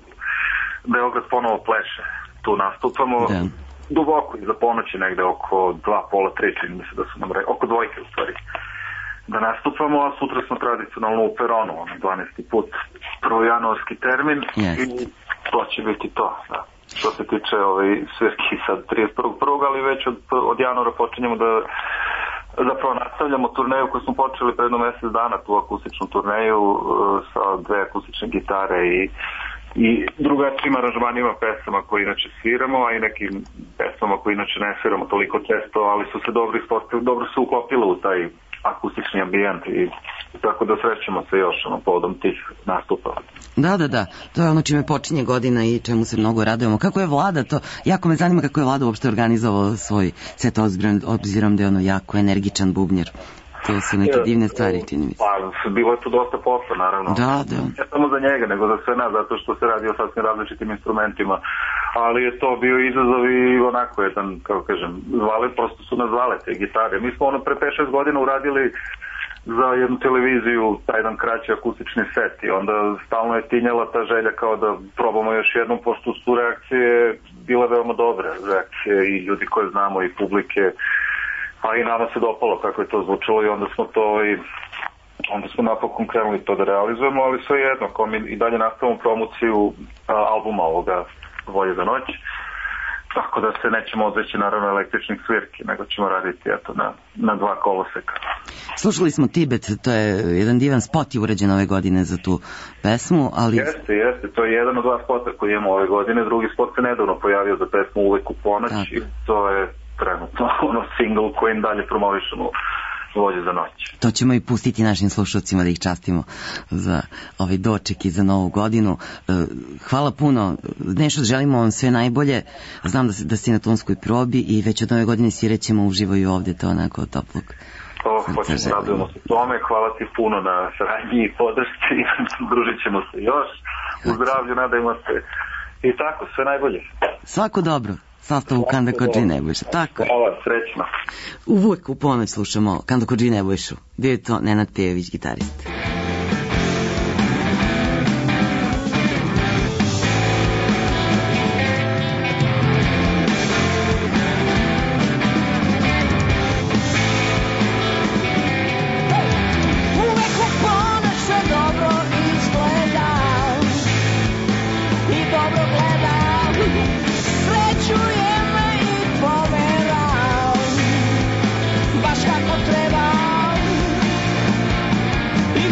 Beograd ponovo pleše. Tu nastupamo da. Duboko iza ponoći, negde oko dva, pola, tri, čini mi se da su nam rekli, oko dvojke u stvari, da nastupamo, a sutra smo tradicionalno u Peronu, ono, dvanaesti put, prvojanuarski termin yes. I to će biti to, da. Što se tiče ovaj, svirki sad trideset prvog prvog ali već od, od januara počinjemo da zapravo nastavljamo turneju koju smo počeli pre jedno mesec dana, tu akustičnu turneju sa dve akustične gitare i, i drugačijim aranžmanima pesama koje inače sviramo, a i nekim pesama koje inače ne sviramo toliko često, ali su se dobro ispostavili, dobro se uklopile u taj akustični ambijent i tako da srećemo se još ono, povodom tih nastupa. Da, da, da, to je ono čime počinje godina i čemu se mnogo radujemo. Kako je Vlada to, jako me zanima kako je Vlada uopšte organizovao svoj set, obzirom da je ono jako energičan bubnjer. To su neke divne stvari, čini mi se. Pa, bilo je tu dosta posla, naravno. Da, da. Ne samo za njega, nego za sve nas, zato što se radi o sasvim različitim instrumentima. Ali je to bio izazov i onako jedan, kako kažem, zvali, prosto su nas zvale te gitare. Mi smo ono pre pet šest godina uradili za jednu televiziju taj jedan kraći akustični set i onda stalno je tinjala ta želja kao da probamo još jednom, pošto su reakcije bile veoma dobre, reakcije i ljudi koje znamo i publike, a i nama se dopalo kako je to zvučalo i onda smo to i onda smo napokon krenuli to da realizujemo, ali sve jedno, kao mi i dalje nastavimo promociju a, albuma ovoga Volje za noć, tako da se nećemo odveći naravno električnih svirki, nego ćemo raditi eto, na, na dva koloseka. Slušali smo Tibet, to je jedan divan spot je urađen ove godine za tu pesmu, ali... Jeste, jeste, to je jedan od dva spota koji imamo ove godine, drugi spot se nedavno pojavio za pesmu Uvek u ponoć tako. I to je trenutno ono single kojim dalje promovišemo Volje za noć. To ćemo i pustiti našim slušalcima da ih častimo za ovaj doček i za novu godinu. Hvala puno. Nešto želimo vam sve najbolje. Znam da, se, da ste na tonskoj probi i već od nove godine svirećemo uživo i ovdje, to onako toplog. To hoćemo, radujemo se tome. Hvala ti puno na saradnji i podršci. Družit ćemo se još. U zdravlju, nadajmo se. I tako, sve najbolje. Svako dobro. Sastavu Kanda Kodža i Nebojša, tako? Hvala, srećno. Uvijek u ponoć slušamo Kandu Kodža i Nebojšu. Bio je to Nenad Pejović, gitarist. Baš kako treba i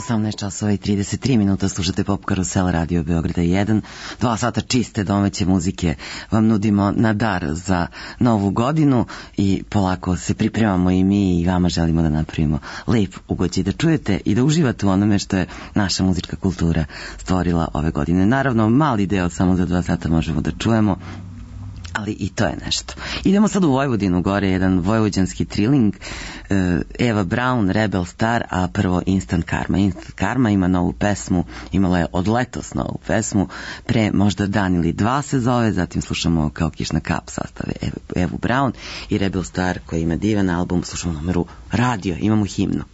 osamnaest časova i trideset tri minuta slušate Pop Karusel Radio Beograda jedan. Dva sata čiste domaće muzike vam nudimo na dar za novu godinu i polako se pripremamo i mi i vama želimo da napravimo lep ugođaj, da čujete i da uživate u onome što je naša muzička kultura stvorila ove godine. Naravno, mali deo samo za dva sata možemo da čujemo, ali i to je nešto. Idemo sad u Vojvodinu, gore jedan vojvođanski triling, Eva Braun, Rebel Star, a prvo Instant Karma. Instant Karma ima novu pesmu, imala je od letos novu pesmu, pre možda dan ili dva se zove, zatim slušamo Kao kišna kap sastave Evu Braun i Rebel Star koji ima divan album, slušamo numeru Radio, imamo himnu.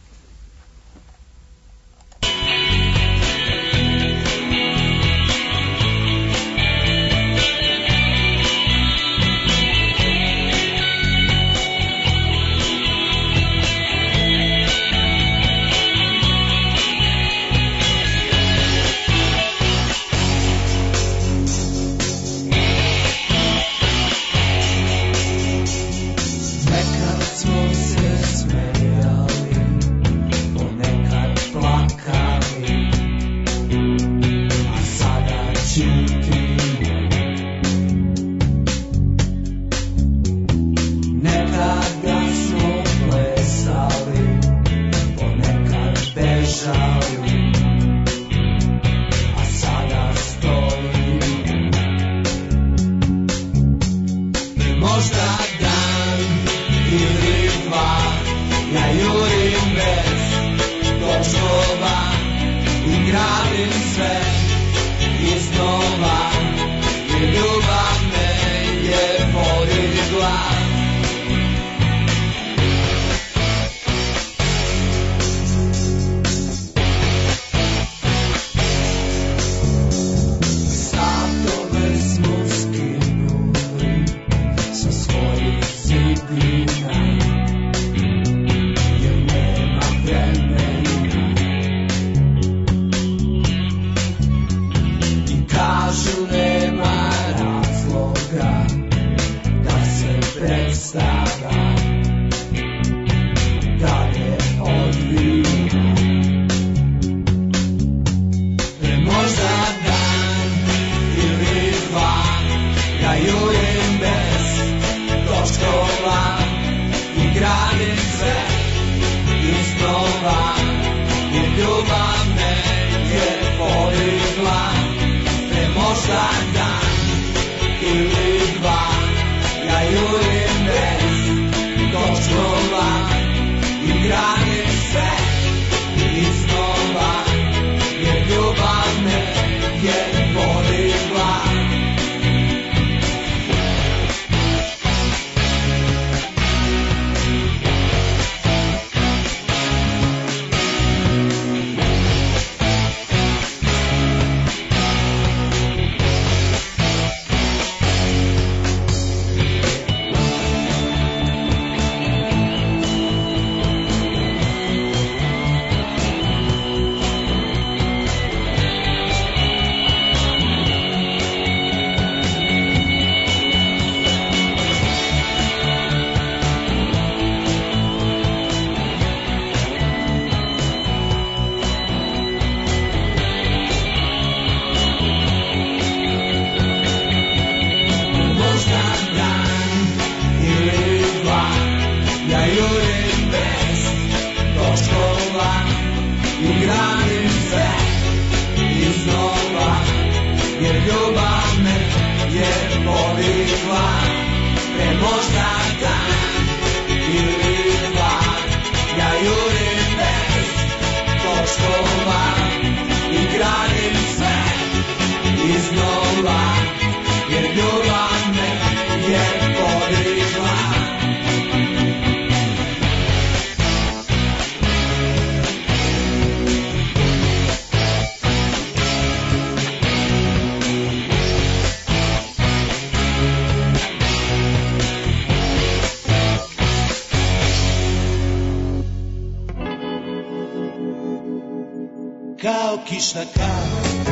Kao kišna kap,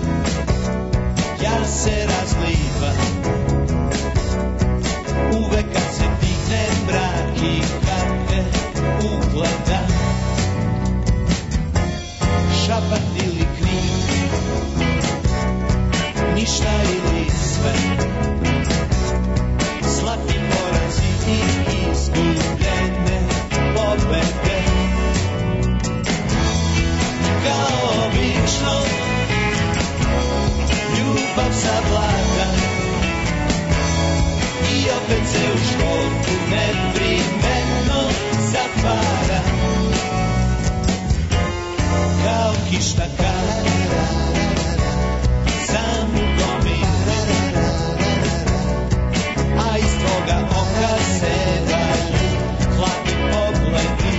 ja se razlivam. Uvek kad se digne mrak i kad te ugledam, se u školku neprimjetno zatvara kao kišna kara sam u gomili, a iz tvoga oka sevaju hladni pogledi.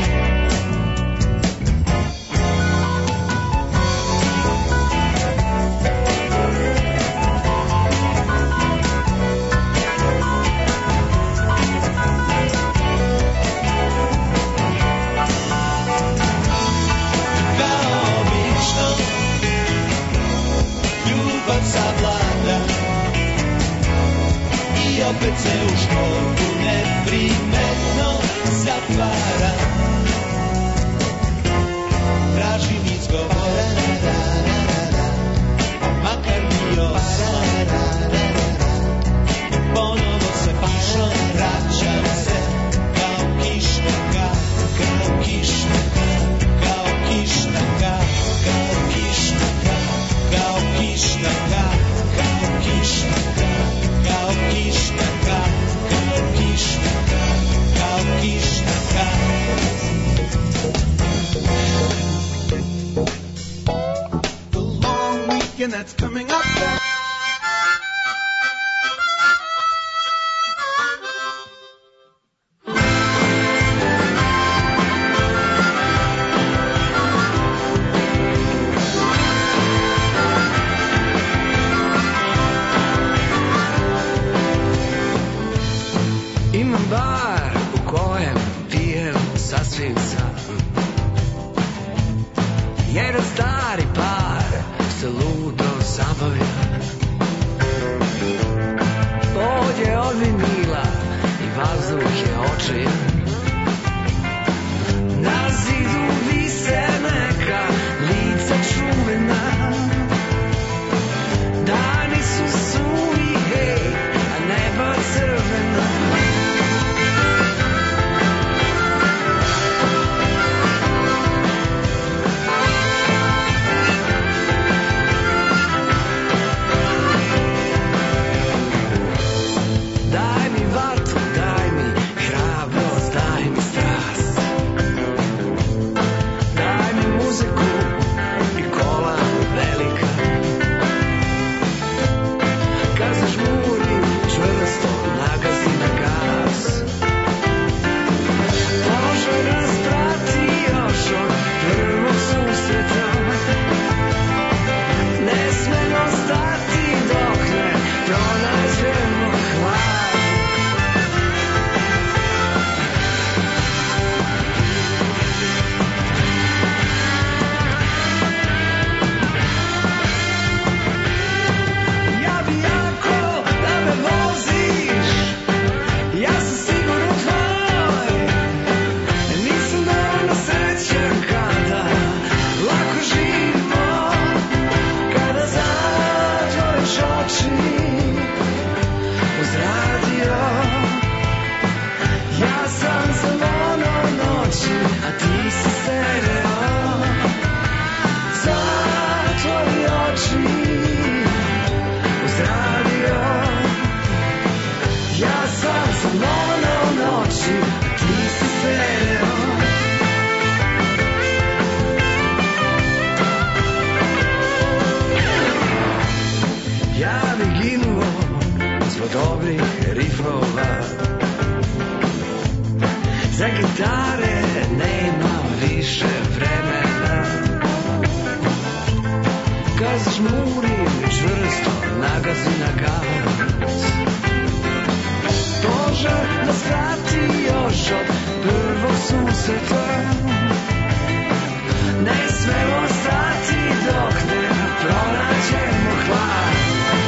Zavlada i opet se u školku neprimetno zatvara. Tražim izgovor, makar bio san. Ponovo se pišom vraćam se kao kišna kap, kao kišna kap, kao kišna kap, kao kišna kap, kao kišna kap, kao kišna kap, kao kišna kap, kao kišna kap, kao kišna kap. The long weekend that's coming up. Za gitare nema više vremena. Kad žmurim čvrsto nagazi na gavac. Požar nas vrati još od prvog susreta. Ne smemo stati dok ne pronađemo hlad.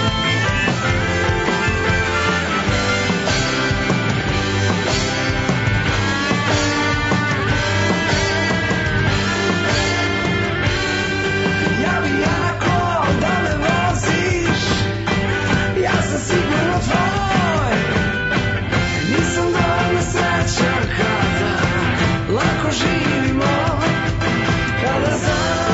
Sigurno tvoj, nisam dovoljno srećan kada lako živimo, kada znam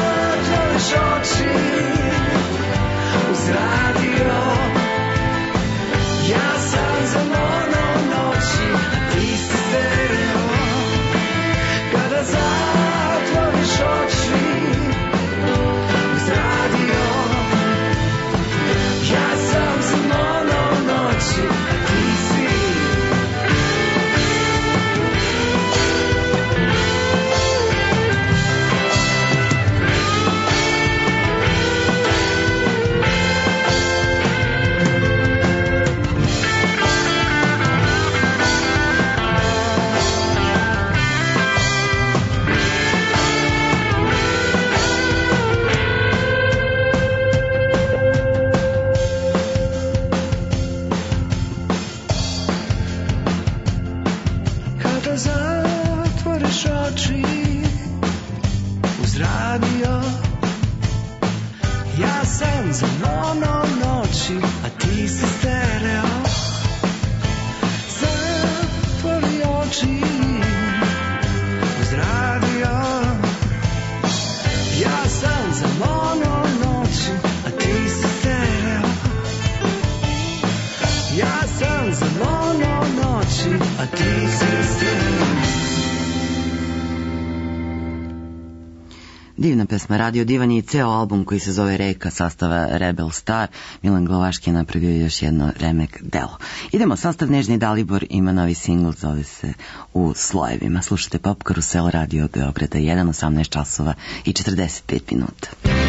zelo noći, a ti si sen. Divna pesma, Radio Divan je i ceo album koji se zove Reka sastava Rebel Star. Milan Glavaški je napravio još jedno remek delo. Idemo, sastav Nežni Dalibor ima novi singl, zove se U slojevima. Slušajte Pop Karusel, Radio Beograda jedan, osamnaest časova i četrdeset pet minuta.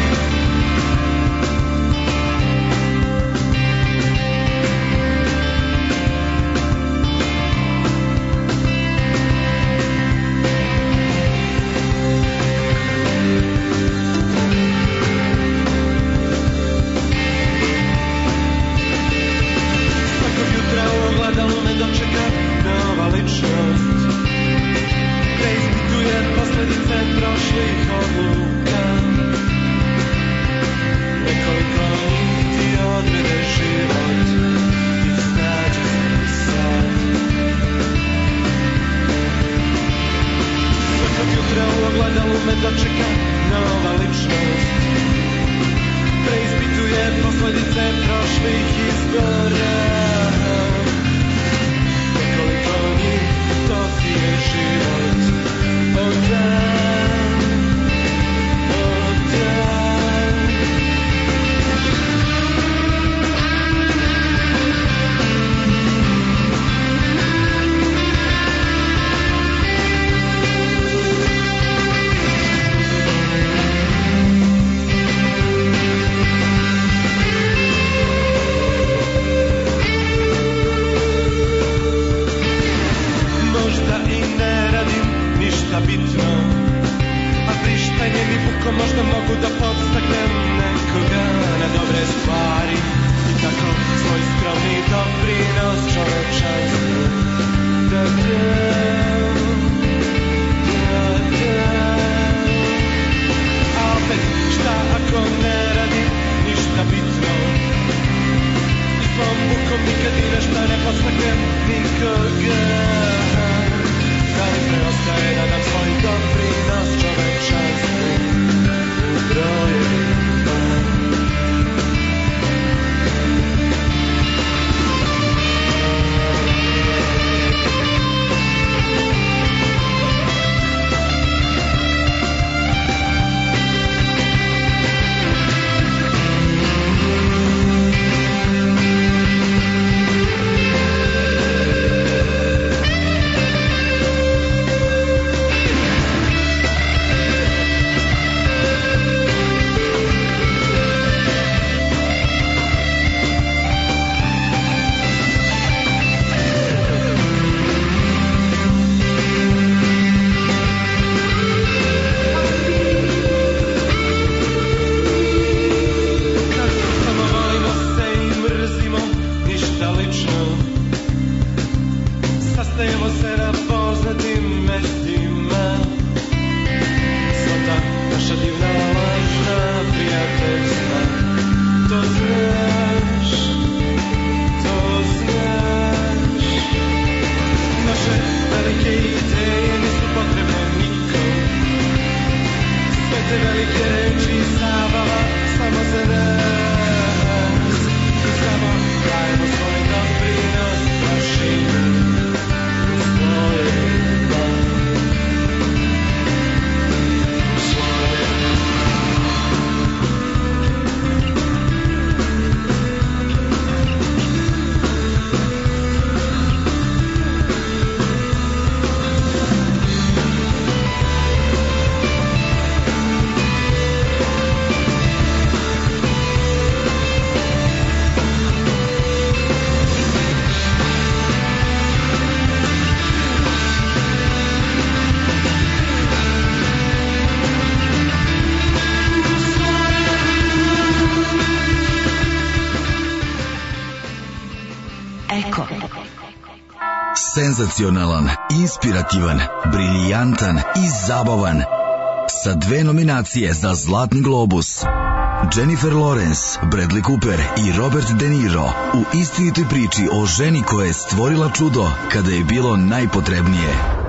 Senzacionalan, inspirativan, briljantan i zabavan. Sa dve nominacije za Zlatni globus. Jennifer Lawrence, Bradley Cooper i Robert De Niro u istinitoj priči o ženi koja je stvorila čudo kada je bilo najpotrebnije.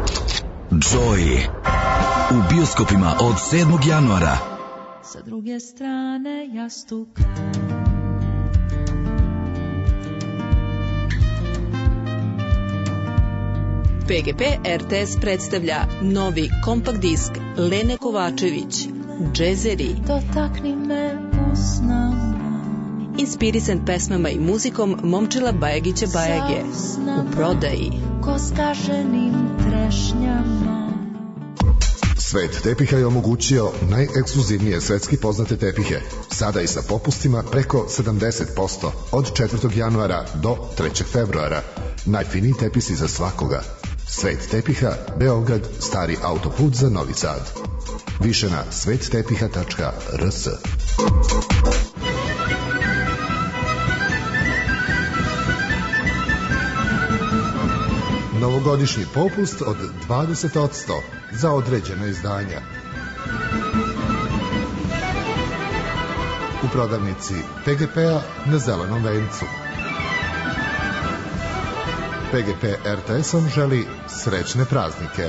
Joy. U bioskopima od sedmog januara. Sa druge strane jastuk. P G P R T S predstavlja novi kompakt disk Lene Kovačević, Džezeri. Dotakni me usnama. Inspirisan pesmama i muzikom Momčila Bajagića Bajage. U prodaji. Ko skaženim trešnjama. Svet tepiha je omogućio najekskluzivnije svetski poznate tepihe. Sada i sa popustima preko sedamdeset posto od četvrtog januara do trećeg februara. Najfiniji tepisi za svakoga. Svet tepiha, Beograd, stari autoput za Novi Sad. Više na svet tepiha tačka r s. Novogodišnji popust od dvadeset posto za određena izdanja. U prodavnici P G P-a na Zelenom vencu. P G P R T S-om želi srećne praznike.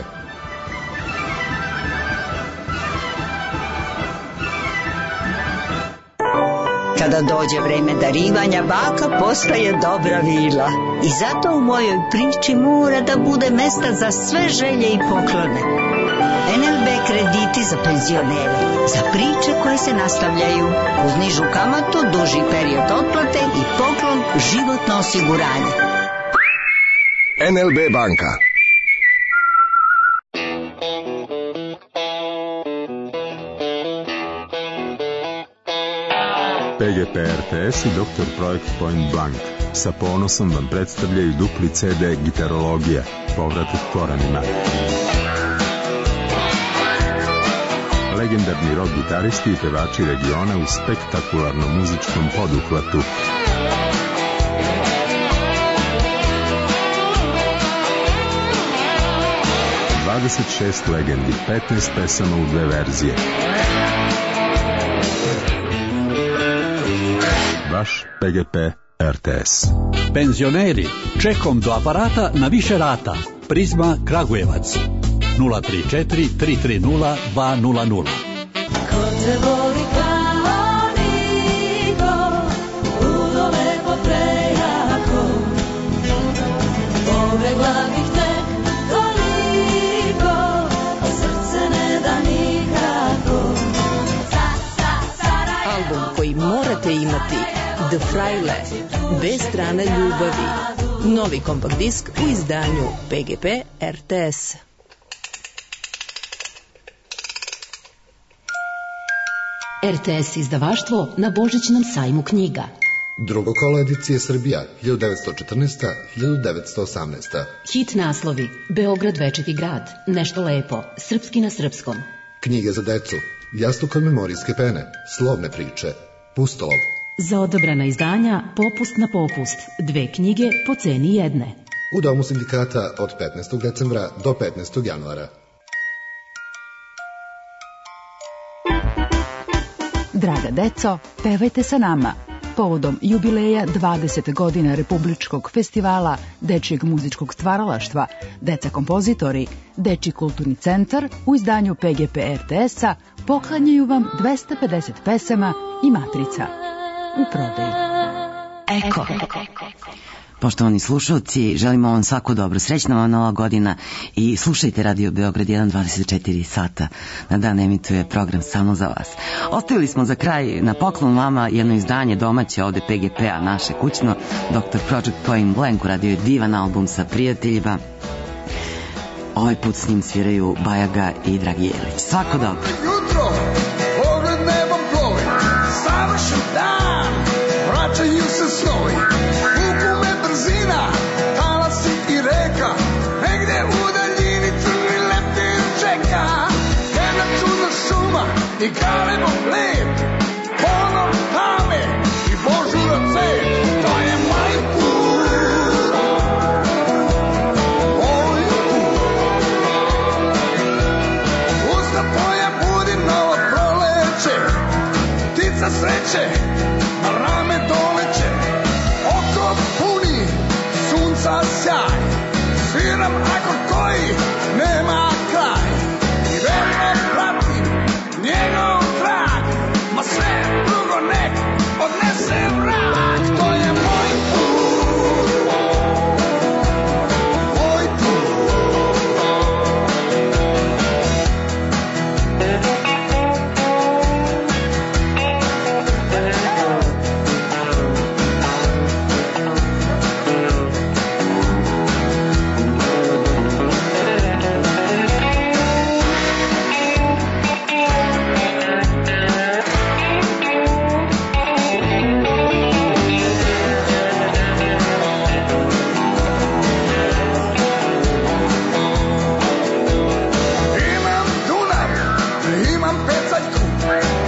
Kada dođe vreme darivanja, baka postaje dobra vila. I zato u mojoj priči mora da bude mesta za sve želje i poklone. N L B krediti za penzionere, za priče koje se nastavljaju, uz nižu kamatu, duži period otplate i poklon životno osiguranje. N L B banka. P G P R T S i doktor Projekt Point Blank sa ponosom vam predstavljaju dupli C D Gitarologija, povratak koranima. Legendarni rock gitaristi i pevači regiona u spektakularnom muzičkom poduhvatu. dvadeset šest legendi, petnaest pesama u dve verzije. Vaš P G P R T S. Penzioneri, čekom do aparata na više rata. Prizma Kragujevac. nula tri četiri tri tri nula dva nula nula. Ko te voli kao niko, ludo lepo prejako. Pobegla bih tek toliko, a srce ne da nikako. Album koji morate imati, The Fraile, bez strane ljubavi. Novi kompakt disk u izdanju P G P R T S. R T S izdavaštvo na Božićnom sajmu knjiga. Drugo kolo edicije Srbija, hiljadu devetsto četrnaesta do hiljadu devetsto osamnaesta. Hit naslovi, Beograd večiti grad, Nešto lepo, Srpski na srpskom. Knjige za decu, Jastuk od memorijske pene, Slovne priče, Pustolov. Za odabrana izdanja, Popust na popust, dve knjige po ceni jedne. U Domu sindikata od petnaestog decembra do petnaestog januara. Draga deco, pevajte sa nama. Povodom jubileja dvadeset godina Republičkog festivala Dečijeg muzičkog stvaralaštva, Deca kompozitori, Dečiji kulturni centar u izdanju P G P R T S-a poklanjaju vam dvesta pedeset pesama i matrica. U prodaju. Eko. Poštovani slušalci, želimo vam svako dobro, srećna vam nova godina i slušajte Radio Beograd jedan dvadeset četiri sata na dan emituje program samo za vas. Ostavili smo za kraj na poklon vama jedno izdanje domaće ovde P G P-a, naše kućno, doktor Projekt Point Blank uradio je divan album sa prijateljima. Ovaj put s njim sviraju Bajaga i Dragi Jelić. Svako dobro. Jutro, pogled nebom plovi, savršen dan, vraćaju se snovi. Brzina, talasi i reka, negde u daljini crni leptir čeka. Jedna čudna šuma i galebo lep, ponor tame i božura cvet. To je moj put, moj put. Usta tvoja budi novo proleće, ptica sreće na rame doleće. Oko puni sunca sjaj, sviram akord koji nema kraj. I verno pratim njegov trag, ma špecaljku